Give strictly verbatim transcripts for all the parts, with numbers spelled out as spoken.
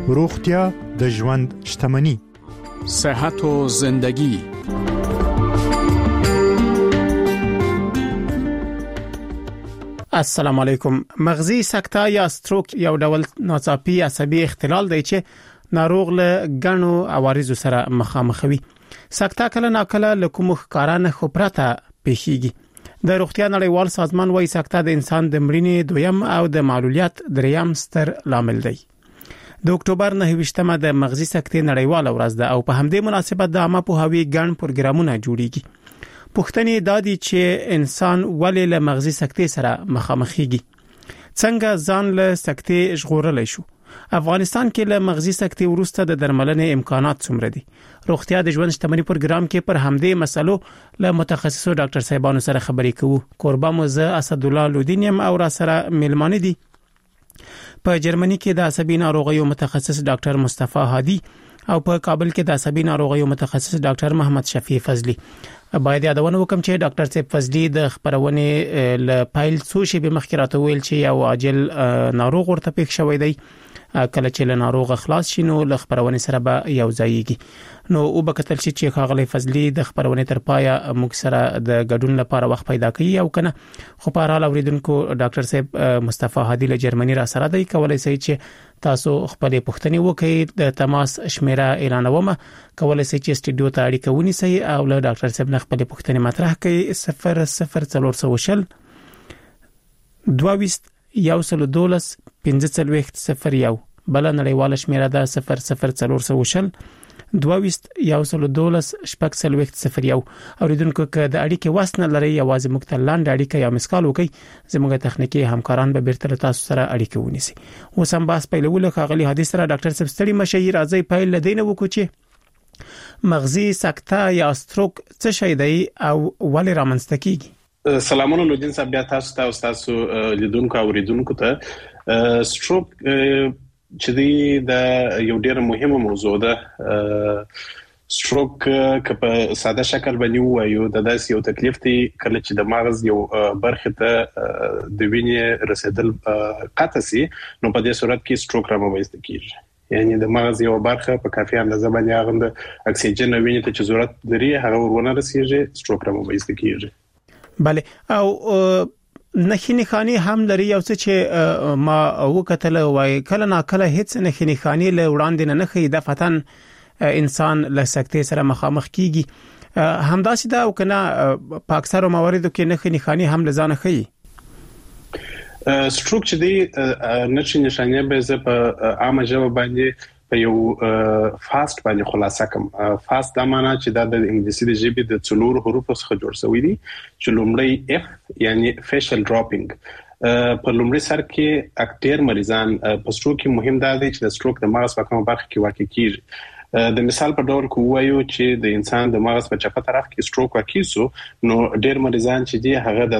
روغتیا د ژوند شتمني. صحت و زندگی. السلام علیکم. مغزي سکته یا ستروک یو ډول ناڅاپي عصبي اختلال دی چې ناروغ له غنو عوارض سره مخامخ وي. سکته کله ناکله له کوم ښکارانه خبرته پیښیږي. د روغتیا نړیوال سازمان وايي سکته د انسان د مړینې دویم او د معلولیت دریم ستر لامل دی. د اکتوبر نهه د مغزي سکتې نړیواله ورځ ده او په همدې مناسبت د عامه پوهاوي ګڼ پروګرامونه جوړیږي. پوښتنې دا دي چې انسان ولې له مغزي سکتې سره مخامخېږي، څنګه ځان له سکتې ژغورلی شو. افغانستان کې له مغزي سکتې وروسته د درملنې امکانات څومره دي؟ روغتیا د ژوند شتمنۍ پروګرام کې پر همدې مسلو له متخصصو ډاکټر صاحبانو سره خبرې کوو. قربان مزه اسد الله لودینیم او را سره ملمانه دي. په جرمني کې د عصبي ناروغیو متخصص ډاکټر مصطفی هادي او په کابل کې د عصبي ناروغیو متخصص ډاکټر محمد شفیع فضلی. باید یادونه وکم چې ډاکټر صاحب فضلی د خبرونه ل پایل څو شی به مخکې راته ویل چې یو عاجل ناروغ ورته پېښ شوی دی. کله چې له ناروغ خلاص شي نو له خبرونه سره به یو ځایږي. نو او به کتل شي چې خاغلی فضلی د خبرونه تر پایا موږ سره د ګډون لپاره وخت پیدا کوي او کنه خو په اړه اوریدونکو ډاکټر صاحب مصطفی هادي له جرمني را سره دی. کولای شي چې تاسو خپل پوښتنې وکړئ. د تماس شمیره اعلانومه. کولای شي چې سټډیو ته اړیکه ونیسئ او له ډاکټر صاحب نه خپل پوښتنې مطرح کړئ. صفر صفر څلور سوه شل دوه یو سل دولس پنځه څلوېښت صفر یو. بل نړیواله شمیره ده صفر صفر څلور سوه شل دوه یو سل دولس شپږ څلوېښت صفر یو. اوریدونکو که د اړیکې وسنه لري یوازې موږ ته لاندې اړیکه یا مسکال وکړي. زموږ تخنیکی همکاران به بیرته تاسو سره اړیکه ونیسي. اوس هم باس پیلول خاغلی حدیث سره ډاکټر صاحب ستړي مشي راځي پیل لدینه وکړو چې مغزي سکته یا ستروک څه شی دی او ولې رامنځته کیږي. سلامونه لودین صاحب، بیا تاسو ته او تاسو لیدونکو او اوریدونکو ته. ستروک چې دی د یو ډیر مهمه موضوع ده. ستروک که په ساده شکل باندې وایو د داسې یو تکلیف دی کله چې د مغز یو برخه ته د وینې رسیدل قطع سي، نو په دې صورت کې ستروک رامنځته کیږي. یعنی د مغز یو برخه په کافي اندازه باندې هغه د اکسیجن او وینې ته چې ضرورت لري هغه ورونه رسیږي، ستروک رامنځته کیږي. بله، او نښې نښانې هم لري یو څه چې ما وکتل وای کله نا کله هیڅ نښې نښانې له وړاندې نه نخي د فتن انسان له سکتې سره مخامخ کیږي. همداسې دا او کنه په اکثر مواردو کې نښې نښانې هم لزانه خي. ستروک چې دی نښې نښانې به زه په عامه ژبه باندې په یو فاست باندې خلاصه کوم. فاست دا معنی چې دا د انګلیسي د ژبې د څلور حروفو څخه جوړ شوی دی چې لومړی اف یعنی فیشل ډراپینګ. په لومړي سر کې اکټیر مریضان په ستروک کې مهم دا دی چې د ستروک د مغز په کومه برخه کې واقع کیږي. د مثال په ډول کو وایو چې د انسان د مغز په چپه طرف کې ستروک واقع سو، نو ډیر مریضان چې دی هغه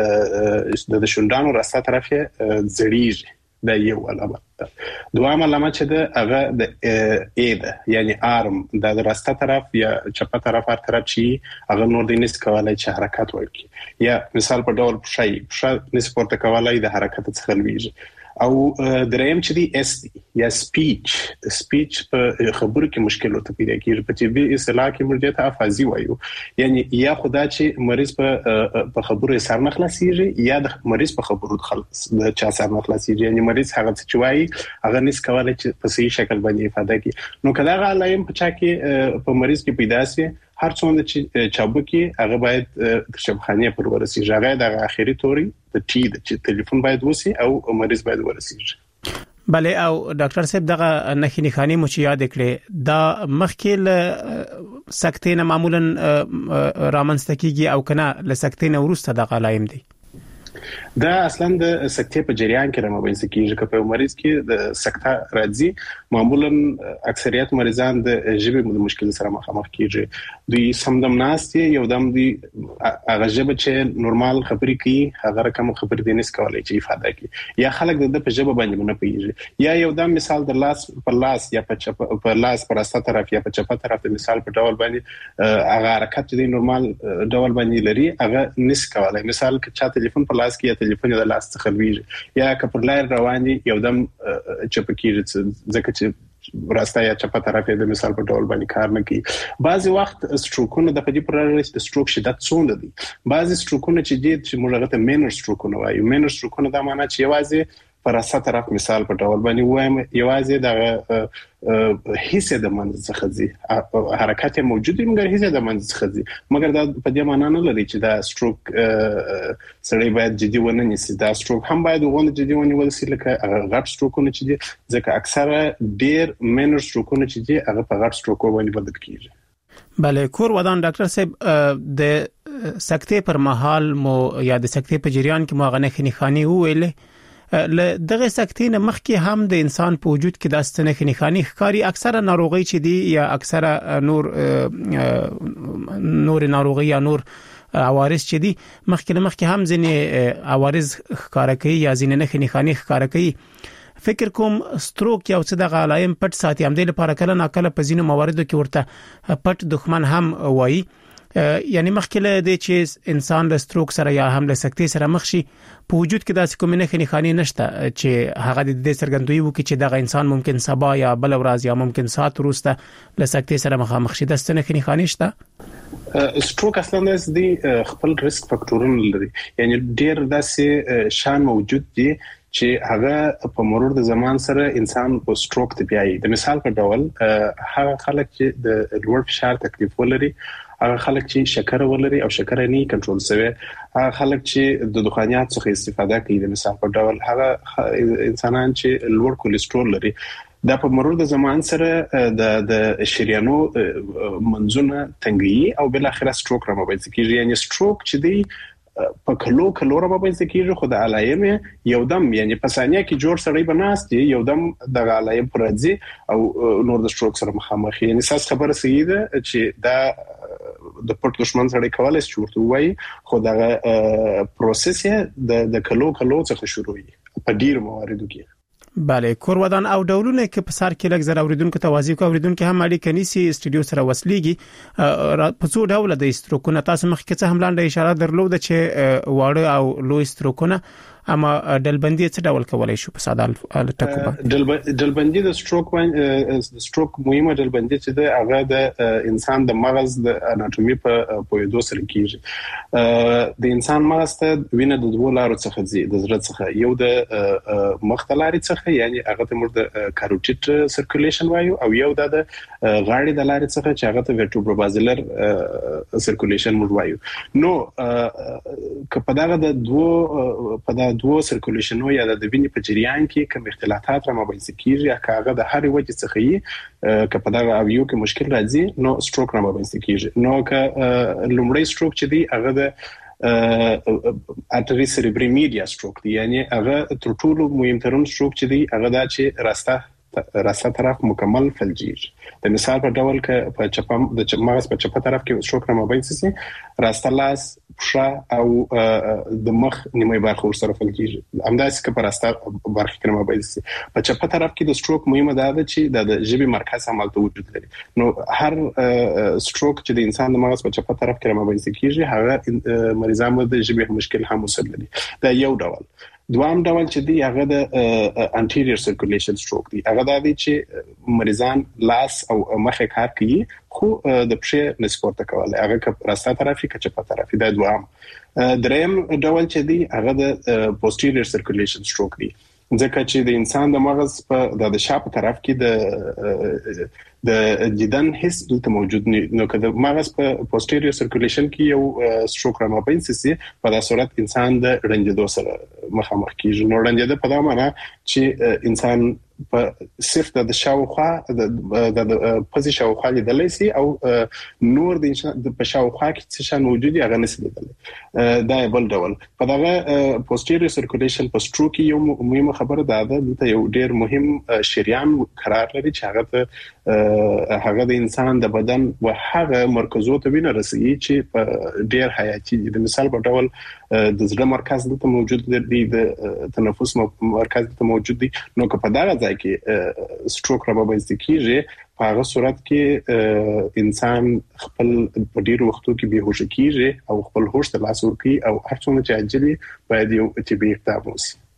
د د شونډانو راسته طرف یې زړیږي. دا یو علامه ده. دوام علامه چې ده هغه د ای ده یعنی آرم د راسته طرف یا چپه طرف هر طرف چې هغه نور د نس کولای چې حرکت وکړي. یا مثال په ډول پښای پښه نس پورته کولای د حرکت څخه لویږي. او دریم چې دی اس دی یا سپیچ سپیچ په خبرو کې مشکل ورته پیدا کیږي. په طبي اصطلاح کې موږ ته افازي وایو، یعنی یا خدا چې مریض په په خبرو سر نه خلاصيږي یا د مریض په خبرو خلاص د چا سر نه خلاصيږي، یعنی مریض هغه چې وایي هغه نس کولای چې په صحیح شکل باندې افاده کوي. نو کله هغه علائم په چا کې په مریض کې پیدا سي هر څومره چې چابکي هغه باید تر شبخانه پر ورسیږي. هغه د اخیری توري د ټي د چې ټلیفون باید وسی او مریض باید ورسیږي. بله، او ډاکټر صاحب دغه نښې نښانې مو چې یاد کړې دا مخکې له سکتې نه معمولا رامنځته کیږي او کنه له سکتې نه وروسته دغه علائم دي؟ دا اصلا د سکتې په جریان کې رامنځته کیږي. که په مریض کې د سکته راځي معمولا اکثریت مریضان د ژبې د مشکل سره مخامخ کیږي. دوی سمدم ناستي یو دم دی هغه ژبه چې نورمال خبرې کوي هغه رقم خبرې دي نس کولای چې افاده کوي، یا خلک د په ژبه باندې نه پیږي. یا یو دم مثال د لاس په لاس یا په چپ په لاس پر استه طرف یا په چپه طرف د مثال په ډول باندې هغه حرکت دی نورمال ډول باندې لري هغه نس کولای. مثال که چا ټلیفون په لاس کې یا ټلیفون د لاس څخه لویږي یا که پر لار روان دي یو دم چپ کیږي ځکه چې راسته یا چپه طرف د مثال په ډول باندې کار نه کوي. بعضي وخت سټروکونه د پدې پر اړه د سټروک شدت څومره دي. بعضي سټروکونه چې دي چې موږ غته مینر سټروکونه وایو. مینر سټروکونه دا معنی چې یوازې پر راسته طرف مثال په ډول باندې وایم یوازې د حصے د منځ څخه ځي حرکت موجود دی مګر حصے د منځ څخه ځي مګر دا په دې معنی نه لري چې دا سټروک سړی باید جدي ونه نیسي. دا سټروک هم باید ونه جدي ونیول شي لکه غټ سټروکونه چې دي ځکه اکثره ډیر مینر سټروکونه چې دي هغه په غټ سټروک باندې بدل کیږي. بله کور ودان ډاکټر صاحب د سکتې پر مهال مو یا د سکتې په جریان کې مو غنه خنخانی ویلې ل دغه سکتې نه مخکې هم د انسان په وجود کې د ستنې خنخانی ښکاری اکثره ناروغي چې دي یا اکثره نور نور ناروغي یا نور عوارض چې دي مخکې نه مخکې هم ځینې عوارض ښکار کوي یا ځینې نه خنخانی ښکار کوي. فکر کوم ستروک یو څه د غلایم پټ ساتي هم د لپاره کله ناکله په ځینو مواردو کې ورته پټ دښمن هم وایي. یعنی مخکله د چې انسان له ستروک سره یا هم له سکتې سره مخ شي په وجود کې داسې کومه نه خنخانی نشته چې هغه د دې سرګندوی وکړي چې دغه انسان ممکن سبا یا بل ورځ یا ممکن ساعت وروسته له سکتې سره مخامخ شي. د ستنه خنخانی شته. سټروک اصلا د خپل ریسک فاکټورونه لري. یعنی ډیر داسې شان موجود دي چې هغه په مرور د زمان سره انسان په سټروک ته بیایي. د مثال په ډول هغه خلک چې د لوړ فشار تکلیف ولري هغه خلک چې شکر ولري او شکر نه کنټرول شوی هغه خلک چې د دخانیات څخه استفاده کوي. د مثال په ډول هغه انسانان چې لوړ کولیسټرول لري دا په مرور د زمان سره د د شریانو منځونه تنګي او بل اخر سټروک را مبایځ کیږي. یعنی سټروک چې دی په کلو کلو را مبایځ کیږي خو د علایم یو دم یعنی په ثانیه کې جوړ سړی بناست یو دم د علایم پر ځي او نور د سټروک سره مخامخ. یعنی ساس خبره صحیح ده چې دا د پټ دښمن سره کولای شي ورته وایي خو دا پروسس د د کلو کلو څخه شروع وي په ډیر مواردو کې. بله کور ودان او ډولونه کې په سر کې لږ زر اوریدونکو توازی کو اوریدونکو هم اړیکه نیسی استودیو سره وسلیږي په څو ډول د استروکونه تاسو مخکې څه هم لاندې اشاره درلوده چې واړه او لوی استروکونه اما ډلبندي څه ډول کولای شو په ساده ټکو باندې ډلبندي د سټروک باندې سټروک مهمه ډلبندي چې د هغه د انسان د مغز د اناتومي په پویدو سره کیږي. د انسان مغز ته وینه د دوه لارو څخه ځي د زړه څخه یو د مخ ته لارې څخه یعنی هغه ته موږ د کاروټیډ سرکولیشن وایو او یو د غاړې د لارې څخه چې هغه ته ورټبروبازیلر سرکولیشن موږ وایو. نو کله دا د دوه په دا دوه سرکولیشنو یا د وینې په جریان کې کوم اختلافات را مبایځ کیږي یا هغه د هر وجه څخه یې کله دا او یو کې مشکل راځي نو سټروک را مبایځ کیږي. نو که لومړی سټروک چې دی هغه د ارټری سریبری میډیا سټروک دی یعنی هغه تر ټولو مهمترین سټروک چې دی هغه دا چې راسته راسته طرف مکمل فلجیږي. د مثال په ډول کې په چپم د مغز په چپه طرف کې سټروک را مبایځ شي راسته لاس پښه او د مخ نیمه برخه ورسره فلجیږي. همداسې که په راسته برخه کې مبایځ شي په چپه طرف کې د سټروک مهمه ده چې د ژبې مرکز عملته وجود لري. نو هر سټروک چې د انسان د مغز په چپه طرف کې مبایځ کیږي هغه مریضان د ژبې مشکل هم وسل لري. دا یو ډول. دوام ډول چې دی هغه د انټیریور سرکولیشن سټروک دی. هغه د دې چې مریضان لاس او مخ کار کوي خو د پښې نسپورت کوي هغه که راسته طرفي که چپه طرفي. دا دوام. دریم ډول چې دی هغه د پوسټیریور سرکولیشن سټروک دی ځکه چې د انسان د مغز په د شاپ طرف کې د د دیدن حس دلته موجود نه. نو که د مغز په پوسټیریور سرکولیشن کې یو سټروک را مبایځ شي په داسې صورت انسان د رنجیدو سره مخامخ کیږي. نو رنجیدو په دا معنی چې انسان په صرف د شاوخوا د پوزي شاوخوا لیدلای شي او نور د په شاوخوا کې څه شان موجودي هغه نشي لیدلای. دا بل ډول. په دغه پوسټیریور سرکولیشن په سټروک یو مهمه خبره ده دلته یو ډیر مهم شریان قرار لري چې هغه ته هغه د انسان د بدن او هغه مرکزو ته وینه رسېږي چې په ډیر حیاتي دي. د مثال په ډول د زړه مرکز دلته موجود دی د تنفس مرکز دلته موجود دی. نو که په دغه ځای کې سټروک را مبایځ کیږي په هغه صورت کې انسان خپل په ډیرو وختو کې بې هوښه کیږي او خپل هوش ته لاس ورکوي او هر څومره چې عاجل باید یو طبي اقدام وشي.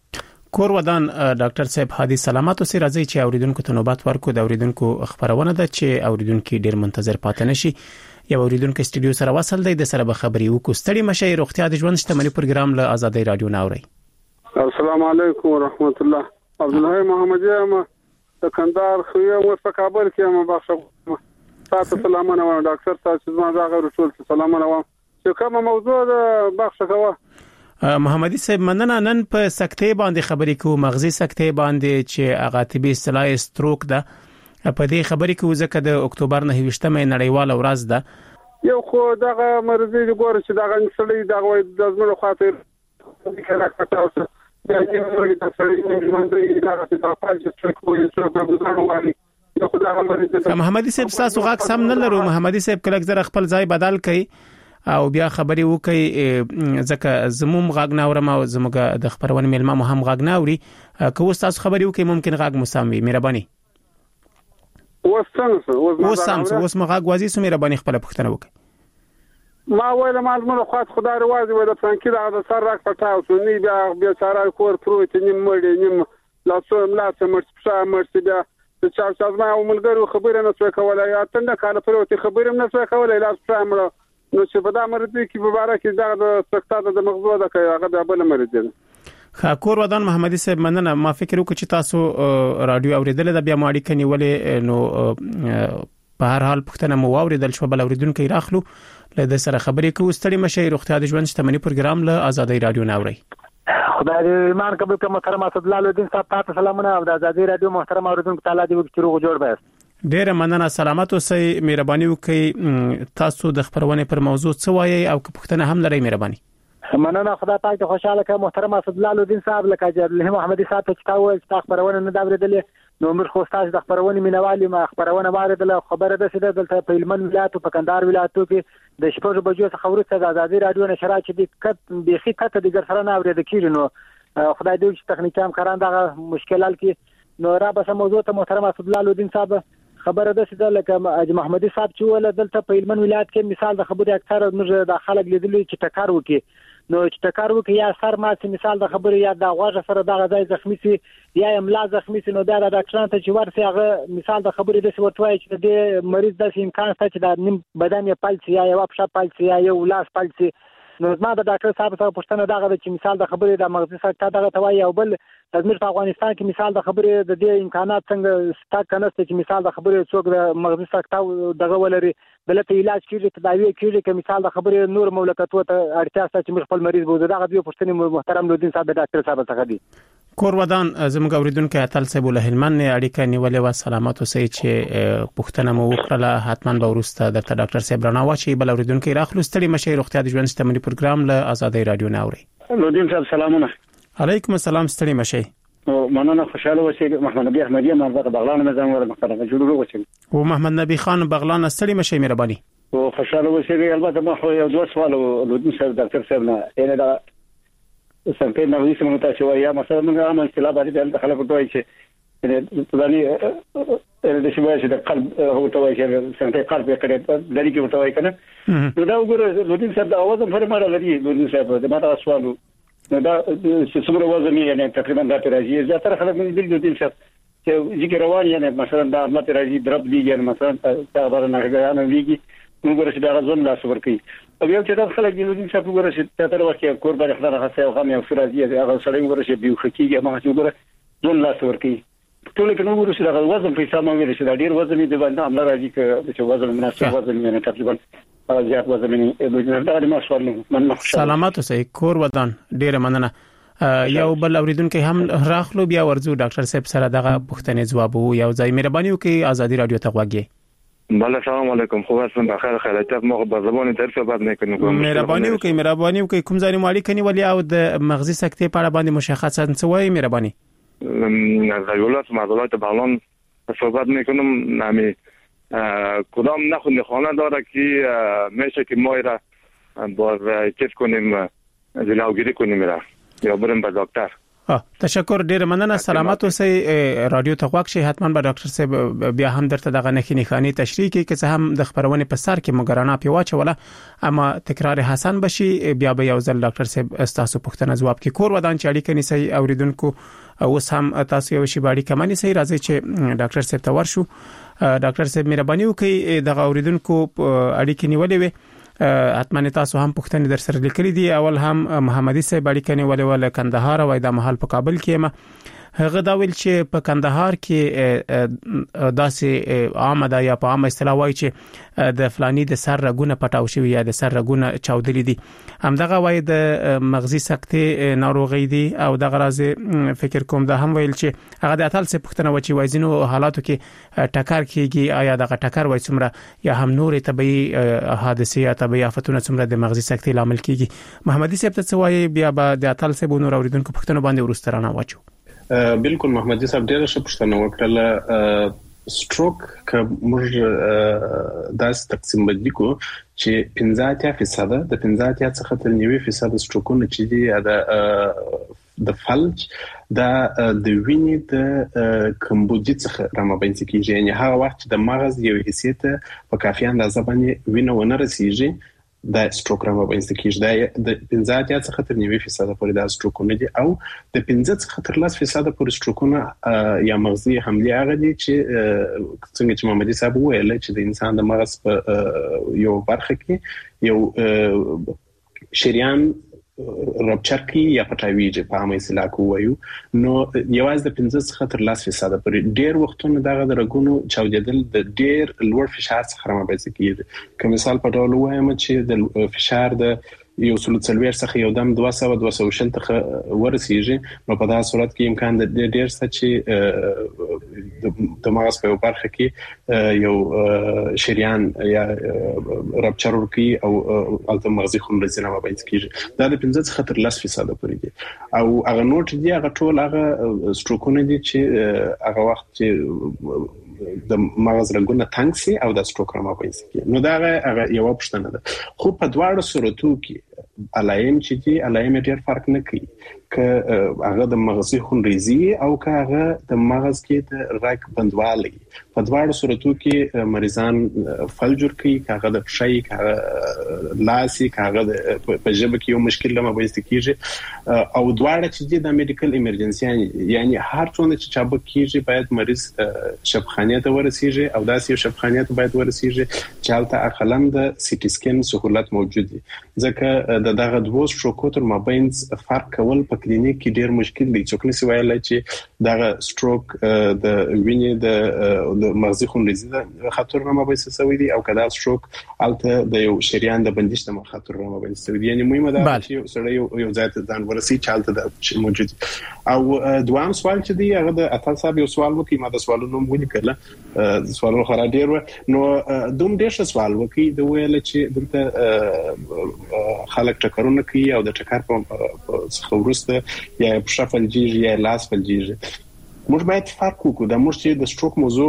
کور ودان ډاکټر صاحب هادي سلامات اوسئ. راځي چې اوریدونکو ته نوبت ورکو. د اوریدونکو خبرونه ده چې اوریدونکو ډیر منتظر پاتې نشي. یو اوریدونکو استودیو سره وصل دی، د سره به خبري وکړو. ستړي مشه. روغتیا د ژوند شتمنۍ پروګرام له آزادۍ رادیو ناوړي. السلام علیکم ورحمت الله. عبدالله محمدی ام د کندهار خو یو په کابل کې ام بخښه. تاسو سلامونه و ډاکټر تاسو ما دا غوړ ټول سلامونه و. چې کومه موضوع ده بخښه کوه. محمدي صاحب مننه. نن په سکتې باندې خبرې کوو، مغزي سکتې باندې چې هغه طبي اصطلاح ستروک ده. په دې خبرې کوو ځکه د اکتوبر نه ویشتمه نړیواله ورځ ده. یو خو دغه مرزي د ګور چې دغه نسلې دغه د ځمنو خاطر کله کټاوسه د یوه د سړي باندې دغه د خپل چې کوی څه په ځانو باندې. محمدي صاحب تاسو غاښ سم نه لرو. محمدي صاحب کله ځر خپل ځای بدل کړي او بیا خبري وکي ځکه زموم غاګ ناورم او زموږه د خبرونه ملما مو هم غاګ ناوري. که اوس تاسو خبري وکي ممکن غاګ مسامي مهرباني. وسنس اوس سم اوس مغاګ وازي سو مهرباني خپل پښتنه وکي. ما ویل مالمنو خاط خدای روازي و د فرانکی د سر راک پټاو سو نی بیا بیا سارا کور پروت نیم مړ نیم لا څو ملا څه مرڅ پښه مرڅ بیا د چا چا ما عملګرو خبره نه څه کولای یا تنه کاله پروت خبره نه څه کولای لاس پرامړه نو چې په دا مرضی کې مبارک دا د سکتاده د مغزو ده کوي هغه د بل مرضی ده. خاکور ودان محمدي صاحب مننه. ما فکر وکړ چې تاسو رادیو اوریدل د بیا ماړی کني ولې نو په هر حال پښتنه مو اوریدل شو. بل اوریدونکو راخلو له د سره خبرې کوو. ستړي مشه. روغتیا د ژوند شتمنۍ پروګرام له آزادۍ رادیو ناوړي. خدای دې ایمان قبول کړه. محترم اسدالله الدین صاحب تاسو سلامونه او د آزادۍ رادیو محترم اوریدونکو تعالی دې وکړي روغ جوړ به. ډیره مننه. سلامات اوسئ. مهرباني وکړئ تاسو د خبرونه پر موضوع څه وایي او که پښتنه هم لري مهرباني. مننه. خدای پاک ته خوشاله کړه. محترم اسدالله الدین صاحب لکه جلاله محمدي صاحب چې تاسو د خبرونه نه دا ورېدلې نو موږ خو تاسو د خبرونه مینوالي ما خبرونه واردل خبره ده چې دلته په هلمند ولایت په کندهار ولایت کې د شپږ بجو څخه ورته د آزادۍ رادیو نشرات چې د کټ بيخي کټ د ګر سره نه اورېد کیږي. نو خدای دې چې تخنیکی هم کاران دغه مشکلات کې نو را به موضوع ته محترم اسدالله الدین صاحب خبره ده چې لکه اج محمدي صاحب چې ول دلته په هلمند ولایت کې مثال د خبرې اکثر موږ د خلک لیدلې چې ټکر وکي نو چې ټکر وکي یا سر ماته مثال د خبرې یا د غوږ سره دغه ځای زخمی سي یا املا زخمی سي نو دا د ډاکټرانو ته چې ورسي هغه مثال د خبرې د ورتوي چې د مریض د امکان شته چې د نیم بدن یې پالسي یا یو پښه پالسي یا یو لاس پالسي. نو زما د ډاکټر صاحب سره پوښتنه دغه چې مثال د خبرې د مغزي سکته دغه توای او بل زموږ په افغانستان کې مثال د خبرې د دې امکانات څنګه ستا کنهسته چې مثال د خبرې څوک د مغزي سکته دغه ولري دلته علاج کیږي تداوی کیږي چې مثال د خبرې نور مملکتو ته اړتیا شته چې خپل مریض بوزي. دغه دوی پوښتنه محترم الدین صاحب د ډاکټر صاحب څخه دي. کور ودان زموږ اوریدونکو اتل صاحب له هلمند اړیکه نیولې و. سلامات اوسئ. چې پښتنه مو وکړه حتما به ورسته د ډاکټر صاحب رڼا واچي. بل اوریدونکو راخلو. ستړي مشه. روغتیا د ژوند شتمنۍ پروګرام له آزادۍ رادیو ناوړي. الدین صاحب سلامونه. علیکم السلام. ستړي مشه. مننه. خوشاله اوسئ. محمد نبی احمدی مرزا بغلان مزام ور محترم جوړو وچی او محمد نبی خان بغلان ستړي مشه مهرباني. او خوشاله اوسئ. البته ما خو یو دوه سوال الدین صاحب ډاکټر صاحب نه یعنی دا څنګه نو هیڅ مونږ ته چې یا مثلا موږ عام اصطلاح باندې د خلکو دوی چې یعنی پلاني د شوای چې د قلب هو توای چې څنګه قلب یې کړی د لري کې توای کنه نو دا وګوره لودین صاحب دا اواز هم فرمایله لري. لودین صاحب دا ما تاسو سوالو نو دا چې څومره وزن یې یعنی تقریبا دا راځي زه تر خلک مې د لودین صاحب چې ذکر روان یعنی مثلا دا مت راځي درب دی یعنی مثلا تا برنه غاڼه ویږي موږ ورته دا ځون لاس ورکي او یو چې دا خلک د لودین صاحب وګوره چې تر وخت کې کور باندې خدای راځي او غم یو فرازي هغه سړی وګوره چې بیو خکیږي ما چې وګوره ځون لاس ورکي ټول کې نو وګوره چې دا وزن په حساب باندې چې دا ډیر وزن دی باندې عمل راځي چې وزن مناسب وزن یې تقریبا زیات وزن یې لودین دا ما سوال نه. سلامات اوسئ. کور ودان ډیر مننه. یو بل اوریدونکو هم راخلو بیا ورزو ډاکټر صاحب سره دغه پوښتنې جواب وو. یو ځای مهرباني وکړئ. آزادۍ رادیو ته غوږی. بله سلام علیکم. خو اسم بخیر خیرات مو په زبان درس بعد نه کنه. مهرباني وکړئ. مهرباني وکړئ. کوم ځای مو اړیکه نیولې او د مغزي سکتې په اړه باندې مشخصات څه وایي مهرباني. از ایالات معضلات بغلان صحبت میکنم. نمی کدام نخونده خانه داره که میشه که ما را باز چیز کنیم جلوگیری کنیم را یا بریم به دکتر. تشکر ډیر مننه. سلامات اوسئ. رادیو تغواک شي حتمان به ډاکټر صاحب بیا هم درته دغه نخې نخانی تشریح کوي که څه هم د خبرونې په سر کې مګرانه پیواچوله اما تکرار حسن بشي بیا به یو ځل ډاکټر صاحب استاسو پوښتنه جواب کې کور ودان چې اړیکه نسی اوریدونکو اوس هم تاسو یو شی باندې کمانی سي راځي چې ډاکټر صاحب ته ورشو. ډاکټر صاحب مهرباني وکړئ دغه اوریدونکو اړیکه نیولې وي حتما تاسو هم پوښتنه در سره لیکلې دي. اول هم محمدي صاحب اړیکه نیولې ول کندهار او د محل په کابل کې ما هغه دا ویل چې په کندهار کې داسې عامه دا یا په عامه اصطلاح وایي چې د فلانی د سر رګونه پټاو شوی یا د سر رګونه چاودلې دي. همدغه وایي د مغزي سکتې ناروغي دي او دغه راز فکر کوم دا هم ویل چې هغه د اتل څخه پوښتنه وچی وایزینو حالاتو کې ټکر کیږي آیا دغه ټکر وای څومره یا هم نور طبي حادثه یا طبي آفتونه څومره د مغزي سکتې لامل کیږي. محمدي صاحب ته وایي بیا به د اتل څخه نور اوریدونکو پوښتنه باندې ورسترانه واچو. بالکل محمدي صاحب ډېر ښه پوښتنه وکړه. سټروک که موږ داس تقسیم بدلی کو چې پنځه اتیا فیصد د پنځه اتیا څخه تر نوي فیصد سټروکونه چې دي د د فلج دا د وینې د کمبودي څخه رامنځته کیږي. یعنی هغه وخت د مغز یو حیثیت په کافي اندازه باندې وینه ونه رسیږي دا سټروک رامنځته کیږي. دا د پنځه اتیا څخه تر نوي فیصد پورې دا سټروکونه دي او د پنځه څخه تر لس فیصد پورې سټروکونه یا مغزي حمله هغه دي چې څنګه چې محمدي صاحب ویل چې د انسان د مغز په یو برخه کې یو شریان رپچر کی یا پټاویږي په عامه اصطلاح کې وایو نو یوازې د پنځه څخه تر لس فیصد پورې ډېر وختونه دغه د رګونو چاودیدل د ډېر لوړ فشار څخه رامنځته کیږي. که مثال په ډول وایم چې د فشار د یو سل څلوېښت څخه یو دم دوه سوه دوه سوه شل ته ورسیږي نو په دا صورت کې امکان د ډېر څه چې د مغز په برخه کې یو شریان یا رپچر ورکی او الته مغزي خونریزي نه مابین کیږي. دا د پنځه څخه تر لس فیصد پورې دي او هغه نوټ دي هغه ټول هغه سټروکونه دي چې هغه وخت چې د مغز رګونه تنګ سي او د سټروک رامنځته کیږي. نو دا هغه یو پوښتنه ده. خو په دواړو صورتو کې علایم چې دي علایم ډېر فرق نه کوي که هغه د مغزي خونریزي او که هغه د مغز کې د رګ بندوالي. په دواړو صورتو کې مریضان فلج ورکوي که هغه د پښې که هغه لاسي که هغه په ژبه کې یو مشکل رامنځته کیږي او دواړه چې دي د میډیکل ایمرجنسي یعنی هر څونه چې چابک کیږي باید مریض شفخانه ته ورسیږي او داسې یو شفخانه ته باید ورسیږي چې هلته اقلا د سی ټي سکین سهولت موجود دي. ځکه د دغه دوه سټروکو تر مابین فرق کول په کلینیک کې ډیر مشکل دی. څوک نشي ویلای چې دغه سټروک د وینې د مغزي خونریزي د خطر نه مابین سوي دي او کدا سټروک الته د یو شریان د بندش د خطر نه مابین سوي دي. یعنی مهمه ده چې سره یو یو ځای ته ځان ورسي چې الته د موجود او دوام سوال چې دی هغه د اتل صاحب یو سوال وکي ما د سوالونو مونږ کړل سوالونه خورا ډیر و نو دوم ډیر سوال وکي د ویل چې دلته خلک ټکرونه کوي او د ټکر په څخه ورسته یا په شفل جیږي یا لاس فل جیږي. موږ باید فرق وکړو د موږ چې د سټروک موضوع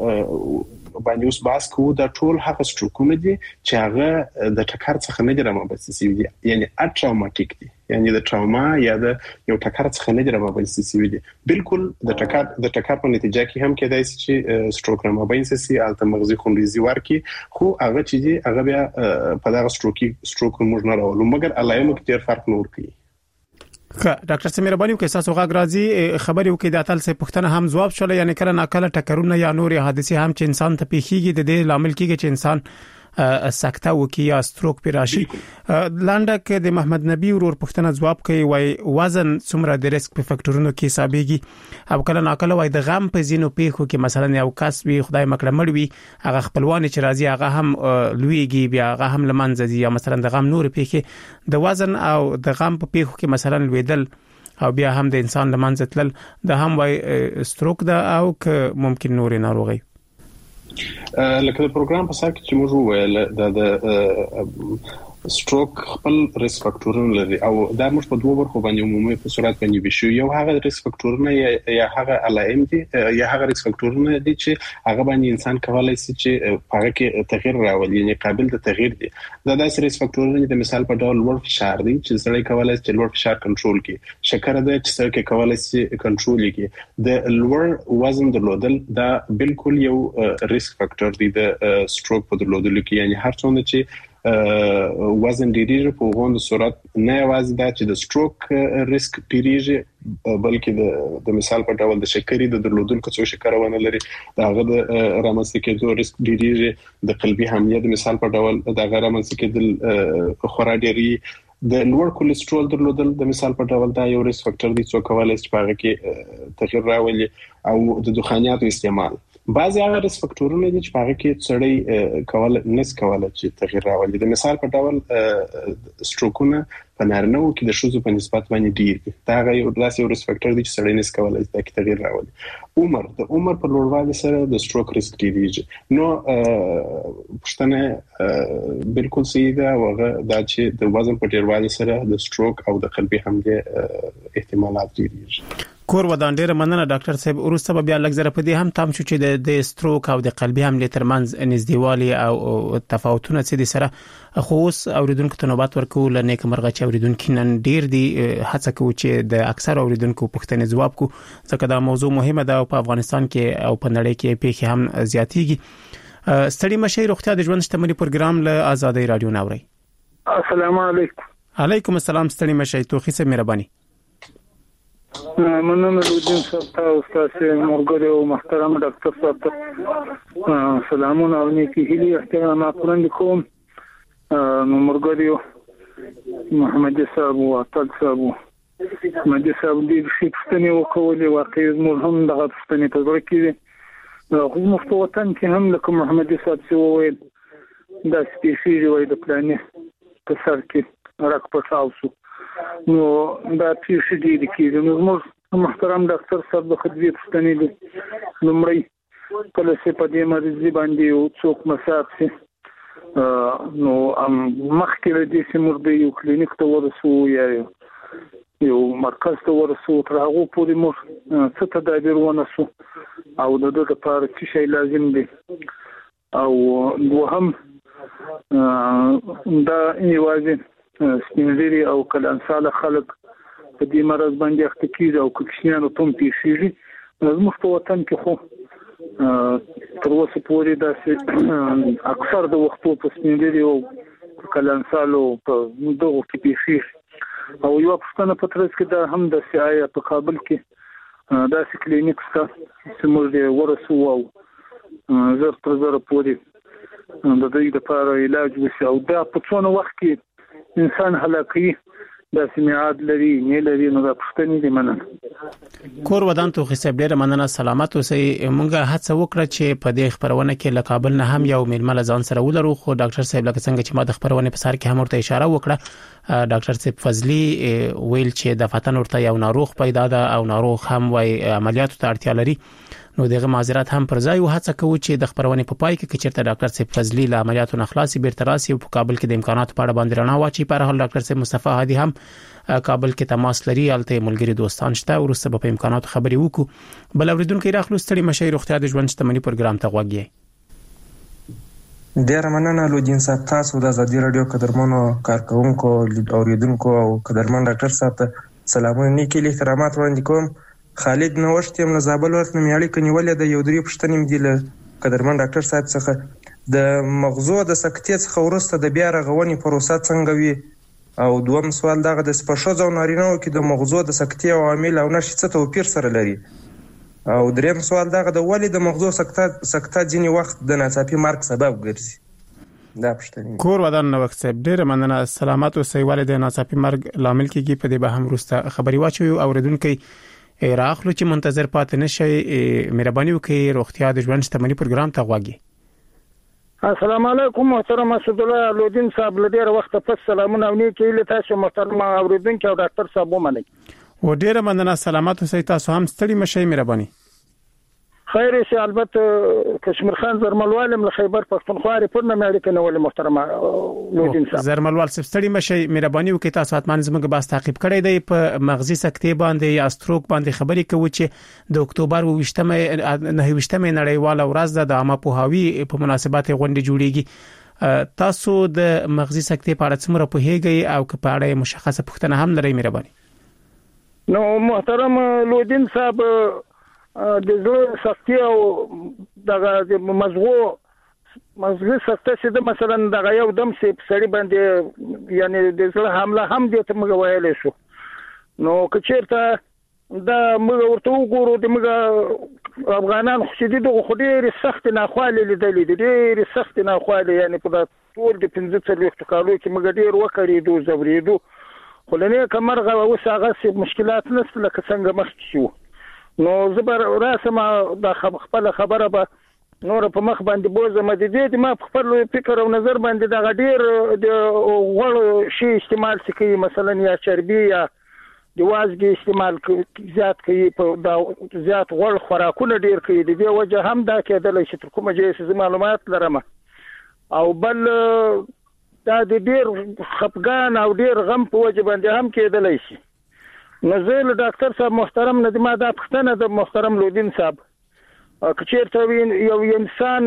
باندې اوس باس کوو د ټول هغه سټروکونه دي چې هغه د ټکر څخه نه دي رامنځته شوي دي یعنی اټراوماتیک دي یعنی د ټراوما یا د یو ټکر څخه نه دي رامنځته شوي دي. بالکل د ټکر د ټکر په نتیجه کې هم کېدای شي چې سټروک رامنځته شي الته مغزي خونریزي ورکي خو هغه چې دي هغه بیا په دغه سټروکي سټروک موږ نه راولو مګر علایمو کې ډېر فرق نور کوي. ډاکټر سمیر بانی کې تاسو غږ راځي خبرې وکړي د اتل څخه پوښتنه هم جواب شول یعنی کله ناکله ټکرونه یا نور حادثه هم چې انسان ته پیښیږي د دې لامل کېږي چې انسان سکته وکي یا ستروک پیراشي. لانډه کې د محمد نبی ورور پوښتنه جواب کوي وای وزن څومره د ریسک په فاکټورونو کې حسابيږي او کله ناکله وای د غم په زینو پیښو کې مثلا یو کس وي خدای مکړه مړ وي هغه خپلوان چې راځي هغه هم لویږي بیا هغه هم لمنځي یا مثلا د غم نور پیښه د وزن او د غم په پیښو کې مثلا لویدل او بیا هم د انسان لمنځه تلل د هم وای ستروک ده او که ممکن نور ناروغي. لکه د پروګرام په سر کې چې موږ ویل د ستروک خپل ریسک فاکټورونه لري او دا موږ په دوه برخو باندې عمومي په صورت باندې وشو. یو هغه ریسک فاکټورونه یا هغه علائم دي یا هغه ریسک فاکټورونه دي چې هغه باندې انسان کولای شي چې هغه کې تغییر راولي، یعنی قابل د تغییر دي. دا داسې ریسک فاکټورونه د مثال په ډول لوړ فشار دي چې سړی کولای شي لوړ فشار کنټرول کړي، شکر ده چې سړی کولای شي کنټرول کړي. د لوړ وزن درلودل دا بالکل یو ریسک فاکټور دی د ستروک په درلودلو کې، یعنی هر څومره چې وزن ډیریږي په غوند صورت نه یوازې دا چې د ستروک ریسک ډیریږي بلکې د د مثال په ډول د شکرې د درلودل کو څو شکر ونه لري داغه د رامنځته کېدو ریسک ډیریږي، د قلبي حمله د مثال په ډول داغه رامنځته کېدل خورا ډیری، د لوړ کولیسټرول درلودل د مثال په ډول دا یو ریسک فاکټور دی چې کولای شي په هغه کې تغییر راولي، او د دخانیاتو استعمال بعضی هغه ریسک فاکټورونه دي چې په هغه کې سړی کول نس کوله چې تغییر راولي. د مثال په ډول ستروکونه په نارینه وو کې د شوزو په نسبت باندې ډیر دي، دا یو داسې یو ریسک فاکټور دی چې سړی نس کوله چې تغییر راولي. عمر د عمر په لوړوالي سره د ستروک ریسک ډیریږي. نو پښتنه بالکل صحیح ده هغه دا چې د وزن په ډیروالي سره د ستروک او د قلبي حمله احتمالات ډیریږي. کور ودان ډیر مننه ډاکټر صاحب. ورسته بیا لږ زره په دې هم تام شو چې د ستروک او د قلبي حمله ترمنځ نږدېوالي او تفاوتونه څه دي سره، خو اوس اوریدونکو ته نوبت ورکول نیک مرغه چې اوریدونکو نن ډیر دي هڅه کوي چې د اکثر اوریدونکو پوښتنې ځواب کو، ځکه دا موضوع مهمه ده او په افغانستان کې او په نړۍ کې پیښې هم زیاتېږي. ستړي مشي روغتیا د ژوند شتمنۍ پروګرام له آزادۍ رادیو ناوړي. السلام علیکم. علیکم السلام. ستړي مشي توخی سه مهرباني. مننه لودین صاحب ته استاد مرګره او محترم ډاکټر صاحب ته سلامونه او نیکی هیلي احترامات وړاندې کوم. نو مرګره محمد صاحب او استاد صاحب محمد صاحب دې شي پښتني وکولې واقعي موږ هم دغه پښتني په ځای کې خو مفتو وطن کې هم لکه محمد صاحب چې وویل دا سپیشي وي د پلانې په سر کې راک په تاسو نو دا پیښې دي کېږي. نو موږ محترم ډاکټر صاحب د خدمت پښتني دي لمړی کله چې په دې مریض باندې یو څوک مساف شي نو ام مخکې د دې چې موږ د یو کلینیک ته ورسو یا یو مرکز ته ورسو تر هغه پورې موږ څه تدابیر ونیسو او د دې لپاره څه شی لازم دي او دوهم دا یوازې سپینځري او کلانساله خلک په دې مرض باندې اخته کیږي او کوچنیانو ته هم پیښیږي. زموږ په وطن کې خو تر اوسه پورې داسې اکثر د وختو په سپینځري او کلانسالو په دغو کې پیښیږي. او یو پښتنه په ترڅ کې دا هم د سیایا په کابل کې داسې کلینیک شته چې موږ ورسو او زر تر زر پورې د دې لپاره علاج وشي. او دا په څونه وخت کې انسان هلاکي د سمیعاد لري نه لري نو د پښتني دی. مننه. کور ودان تو خصيب ډیر مننه. سلامات اوسئ. مونږه هڅه وکړه چې په دې خبرونه کې له کابل نه هم یو میلمه ځان سره ولرو، خو ډاکټر صاحب لکه څنګه چې ما د خبرونه په سر کې هم ورته اشاره وکړه، ډاکټر صاحب فضلی ویل چې د فتن ورته یو ناروغ پیدا ده او ناروغ هم وای عملیاتو ته اړتیا لري. نو دغه معذرت هم پر ځای او هڅه کوي چې د خبرونه په پای کې چیرته ډاکټر صاحب فضلی له عملیاتو نه خلاصي بیرته راسي او په کابل کې د امکاناتو په اړه باندې رڼا واچي. په هر حال ډاکټر صاحب مصطفی هادي هم کابل کې تماس لري، الته ملګری دوستان شته، ورسته په امکاناتو خبري وکړو. بل اوریدونکو راخلو ستړي مشي روغتیا د ژوند شتمنۍ پروګرام ته غوږی. ډیر مننه لودین صاحب تاسو د ازادي رادیو قدرمنو کارکونکو اوریدونکو او قدرمن ډاکټر صاحب ته سلامونه نیکی احترامات وړاندې کوم. خالد نوښت یم له زابل ورته میالي کنيولې د یو درې پښتنې مدي له قدرمن ډاکټر صاحب څخه د مغزو د سکتې څخه ورسته د بیا رغونې پروسه څنګه وي، او دوم سوال دغه د سپښو او نارینه‌و کې د مغزو د سکتې عوامل او نشي څه توپیر سره لري، او دریم سوال دغه د ولې د مغزو سکته سکته ځینی وخت د ناڅاپي مرګ سبب ګرځي. دا پښتني. کور ودان نو وخت صاحب ډیر مننه. سلامات اوسئ. والد ناڅاپي مرګ لامل کیږي په دې به هم ورسته خبري واچو. اوریدونکو راخلو چې منتظر پاتې نشئ، مهرباني وکړئ روغتیا د ژوند شتمنۍ پروګرام ته غوږی. السلام علیکم محترم اسد الله لودین صاحب لدیر وخت پس سلامونه او نیکی له تاسو محترم اوریدونکو او ډاکټر صاحب ومنئ. و ډیر مننه. سلامات اوسئ. تاسو هم ستړي مشئ. مهرباني. خیر شي البته کشمیر خان زرملوالم له خیبر پښتونخوا ریپورت نه اړیکه نه ولې محترمه لودین صاحب زرملوال سپستړي مشي مهرباني وکړئ تاسو اتمان زموږ باس تعقیب کړی دی په مغزي سکتې باندې یا ستروک باندې خبرې کوي چې د اکتوبر وشتمه نه وشتمه نړیواله ورځ د عامه پوهاوی په مناسبت غونډه جوړیږي تاسو د مغزي سکتې په اړه څومره پوهیږئ او په اړه مشخصه پوښتنه هم لرئ مهرباني نو محترم لودین صاحب د زړه سختي او دغه مزغو مزغه سخته چې د مثلا دغه یو دم سي سړي باندې یعنی د زړه حمله هم دې ته موږ ویلې شو نو کچیرته دا موږ ورته وګورو د موږ افغانان خو دې دغه خو ډېر سخت نه خاله لیدلې ډېر سخت نه خاله یعنی په ټول د پنځه څلوېښت کالو کې موږ ډېر وکړېدو زبرېدو خو لنه کمرغه اوس هغه مشکلات نشته لکه څنګه مخکې شو نو زبر راسم د خپل خبره به نور په مخ باندې بوزم د دې ما خپل فکر او نظر باندې د غډیر د غوړ شي استعمال کوي مثلا یا چربي یا د وازګي استعمال زیات کوي په زیات غوړ خوراکونه ډیر کوي د دې وجه هم دا کېدل چې تر کومه جې معلومات لرم او بل دا د ډیر خپګان او ډیر غم په وجه باندې هم کېدل شي نزل ډاکټر صاحب محترم ندیمه دا پښتنه د محترم لودین صاحب کچیرته یو انسان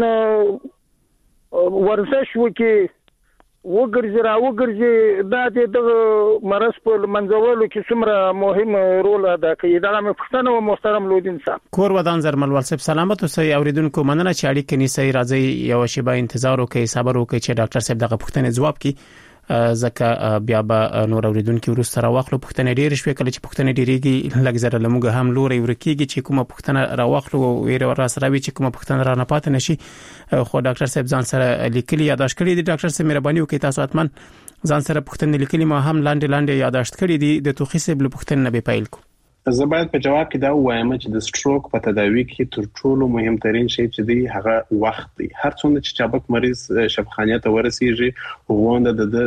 ورزش وکي وګرځي را وګرځي دا د مرض په منځولو کې څومره مهم رول ادا کوي دا مې پښتنه او محترم لودین صاحب کور ودان زرملوال صاحب سلامت اوسئ اوریدونکو مننه چې اړیکې نیسئ راځي یو شی به انتظار وکړئ صبر وکړئ چې ډاکټر صاحب دغه پښتنه جواب کړي ځکه بیا به نور اوریدونکو ورسره راوخلو پښتنه ډیر شوي کله چې پښتنه ډیریږي لږ زره لموږ هم لوري ورکیږي چې کومه پښتنه راوخلو ویره را سره وي چې کومه پښتنه را نه پات نشي خو ډاکټر صاحب ځان سره لیکلي یاداشت کړی دی ډاکټر صاحب مهرباني وکړئ تاسو اتمن ځان سره پښتنه لیکلي ما هم لاندې لاندې یاداشت کړی دی د توخي صاحب له پښتنه به پیل کو زه باید په جواب کې دا وایم چې د سټروک په تداوی کې تر ټولو مهم ترين شی چې دی هغه وخت دی هر څومره چې چابک مریض شفاخانه ته ورسیږي هوند د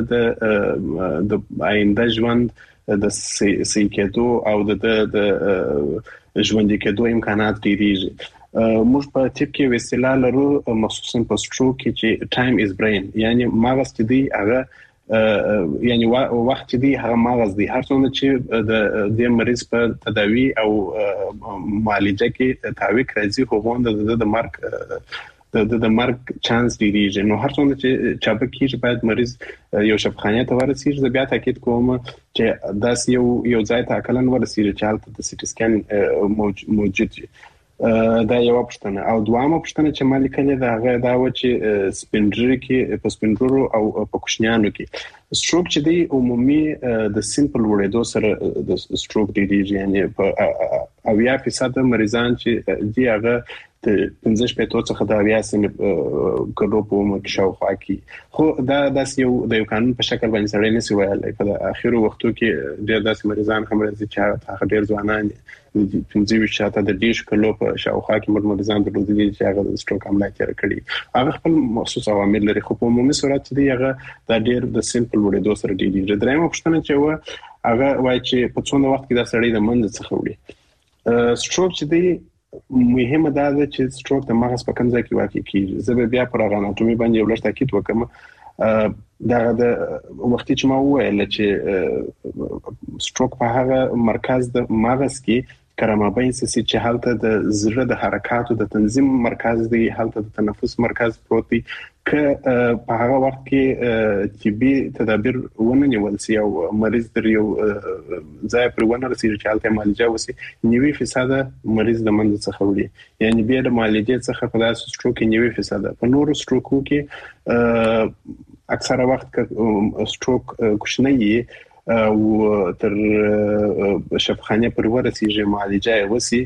د د آینده ژوند د سې کېدو او د د ژوند کېدو امکانات ډیریږي موږ په طب کې وسیله لرو مخصوصا په سټروک کې چې ټایم از برین یعنی مغز چې دی هغه یعنی وخت دی هغه مغز دی هر څومره چې د د مریض په تداوی او معالجه کې تعویق راځي هوند د د مرګ د د مرګ چانس ډیریږي نو هر څومره چې چابک کیږي باید مریض یو شفاخانه ته ورسیږي زه بیا تاکید کوم چې داس یو یو ځای ته کلن ورسیږي چې حالت د سټي سکین موجود وي دا یو پښتنه او دوامه پښتنه چې مالک کله دا هغه دا و چې سپینډری کې په سپینډرو او په کوشنیانو کې سټروک چې دی عمومي د سیمپل وړېدو سره د سټروک ډیریږي یعنی په اویا فیصد مریضان چې دی هغه د پنځه شپږ څخه د اویا سیم کډو په مکه شاوخوا کې خو دا داس یو د یو قانون په شکل باندې سره نسی ویلای په اخیرو وختو کې ډېر داس مریضان هم راځي چې هغه ډېر ځوانان پنځه شاته د دیش کلو په شاوخوا کې مریضان درلودي چې هغه د سټروک عملیات یې کړی هغه خپل مخصوص عوامل لري خو په عمومي صورت دی هغه د ډېر د سیمپل وړېدو سره ډیریږي درېمه پښتنه چې و هغه وایي چې په څونه وخت کې دا سړی د منځ څخه وړي سټروک چې دی مهمه ده چې سټروک د مغز په کوم ځای کې واقع کیږي زه به بیا پر اناتومي باندې یو لږ تاکید وکم دا د وختي چې ما وویل چې سټروک په هغه مرکز د مغز کې کرامابین سي چې حالت د زړه د حرکاتو د تنظیم مرکز دی حالت د تنفس مرکز پروت دی ک په هغه وخت کې طبي تدابیر ونه نیول سي او مریض در یو ځای پر ونه رسیږي چې حالت معالجه وسی نوي فیصد مریض د منځ څخه وړي یعنی بیا د معالجې څخه په داسې سټروک نوي فیصد په نورو سټروکو کې اکثره وخت سټروک کوشنی او تر شفاخانه پر ورسیږي معالجه وسی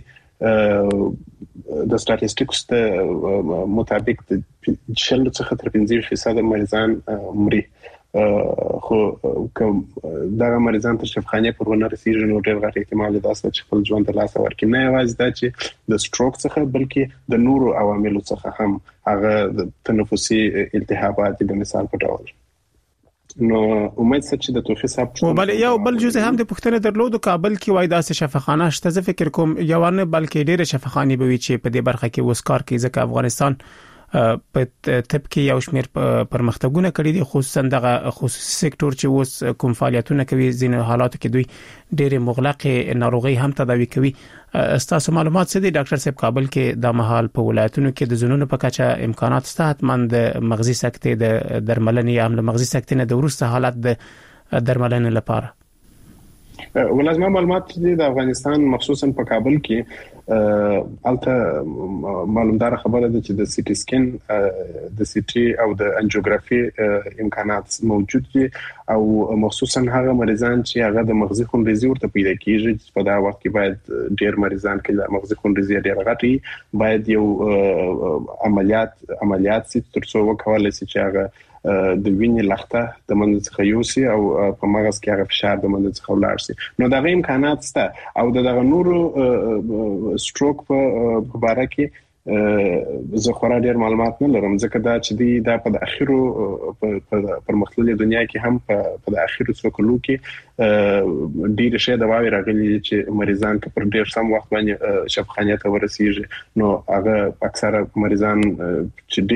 د سټاتستیکس ته مطابق د شل څخه تر پنځه فیصد مریضان مري خو کوم دا مریضان ته شفاخانه پر ورسیږي نو ډېر غټ احتمال ده چې خپل ژوند ته لاس ورکړي نه یوازې دا چې د سټروک څخه بلکې د نورو عواملو څخه هم هغه د تنفسي التهابات د مثال په ډول نو امید څه چې د توفیق صاحب او بل یو بل جزء هم د پښتنې درلودو کابل کې وای داسې شفاخانه شته زه فکر کوم یو نه بلکې ډېر شفاخاني به وي چې په دې برخه کې وسکار کې ځکه افغانستان په طب کې یو شمېر پرمختګونه کړي دي خصوصا دغه خصوصي سکتور چې اوس کوم فعالیتونه کوي ځینې حالاتو کې دوی ډېر مغلقه ناروغي هم تداوي کوي. تاسو معلومات څه دي ډاکټر صاحب کابل کې د مهال په ولایتونو کې د زونونو په کچه امکانات شته حتمن د مغزي سکتې د درملنې یا هم د مغزي سکتې نه د ورسته حالت د درملنې لپاره؟ ولازمه معلومات دي د افغانستان مخصوصا په کابل کې الته معلومدار خبره ده چې د سی ټي سکین د سی ټي او د انجیوګرافي امکانات موجود دي او مخصوصا هغه مریضان چې هغه د مغزي خونریزي ورته پیدا کیږي په دا وخت کې باید ډیر مریضان کې د مغزي خونریزي ډیر غټي باید یو عملیات عملیات سي ترڅو وکولای شي چې هغه د وینې لخته د منځ څخه یوسي او په مغز کې هغه فشار د منځ څخه ولاړ شي. نو دا غي امکانات شته او د نورو سټروک په اړه کې زه خورا ډیر معلومات نه لرم ځکه دا چې دی دا په اخیرو پر مختلفه دنیا کې هم په اخیرو څو کلو کې ډیر شه دواوی راغلي چې مریضان په ډیر سم وخت باندې شفاخانه ته ورسیږي نو هغه اکثره مریضان چې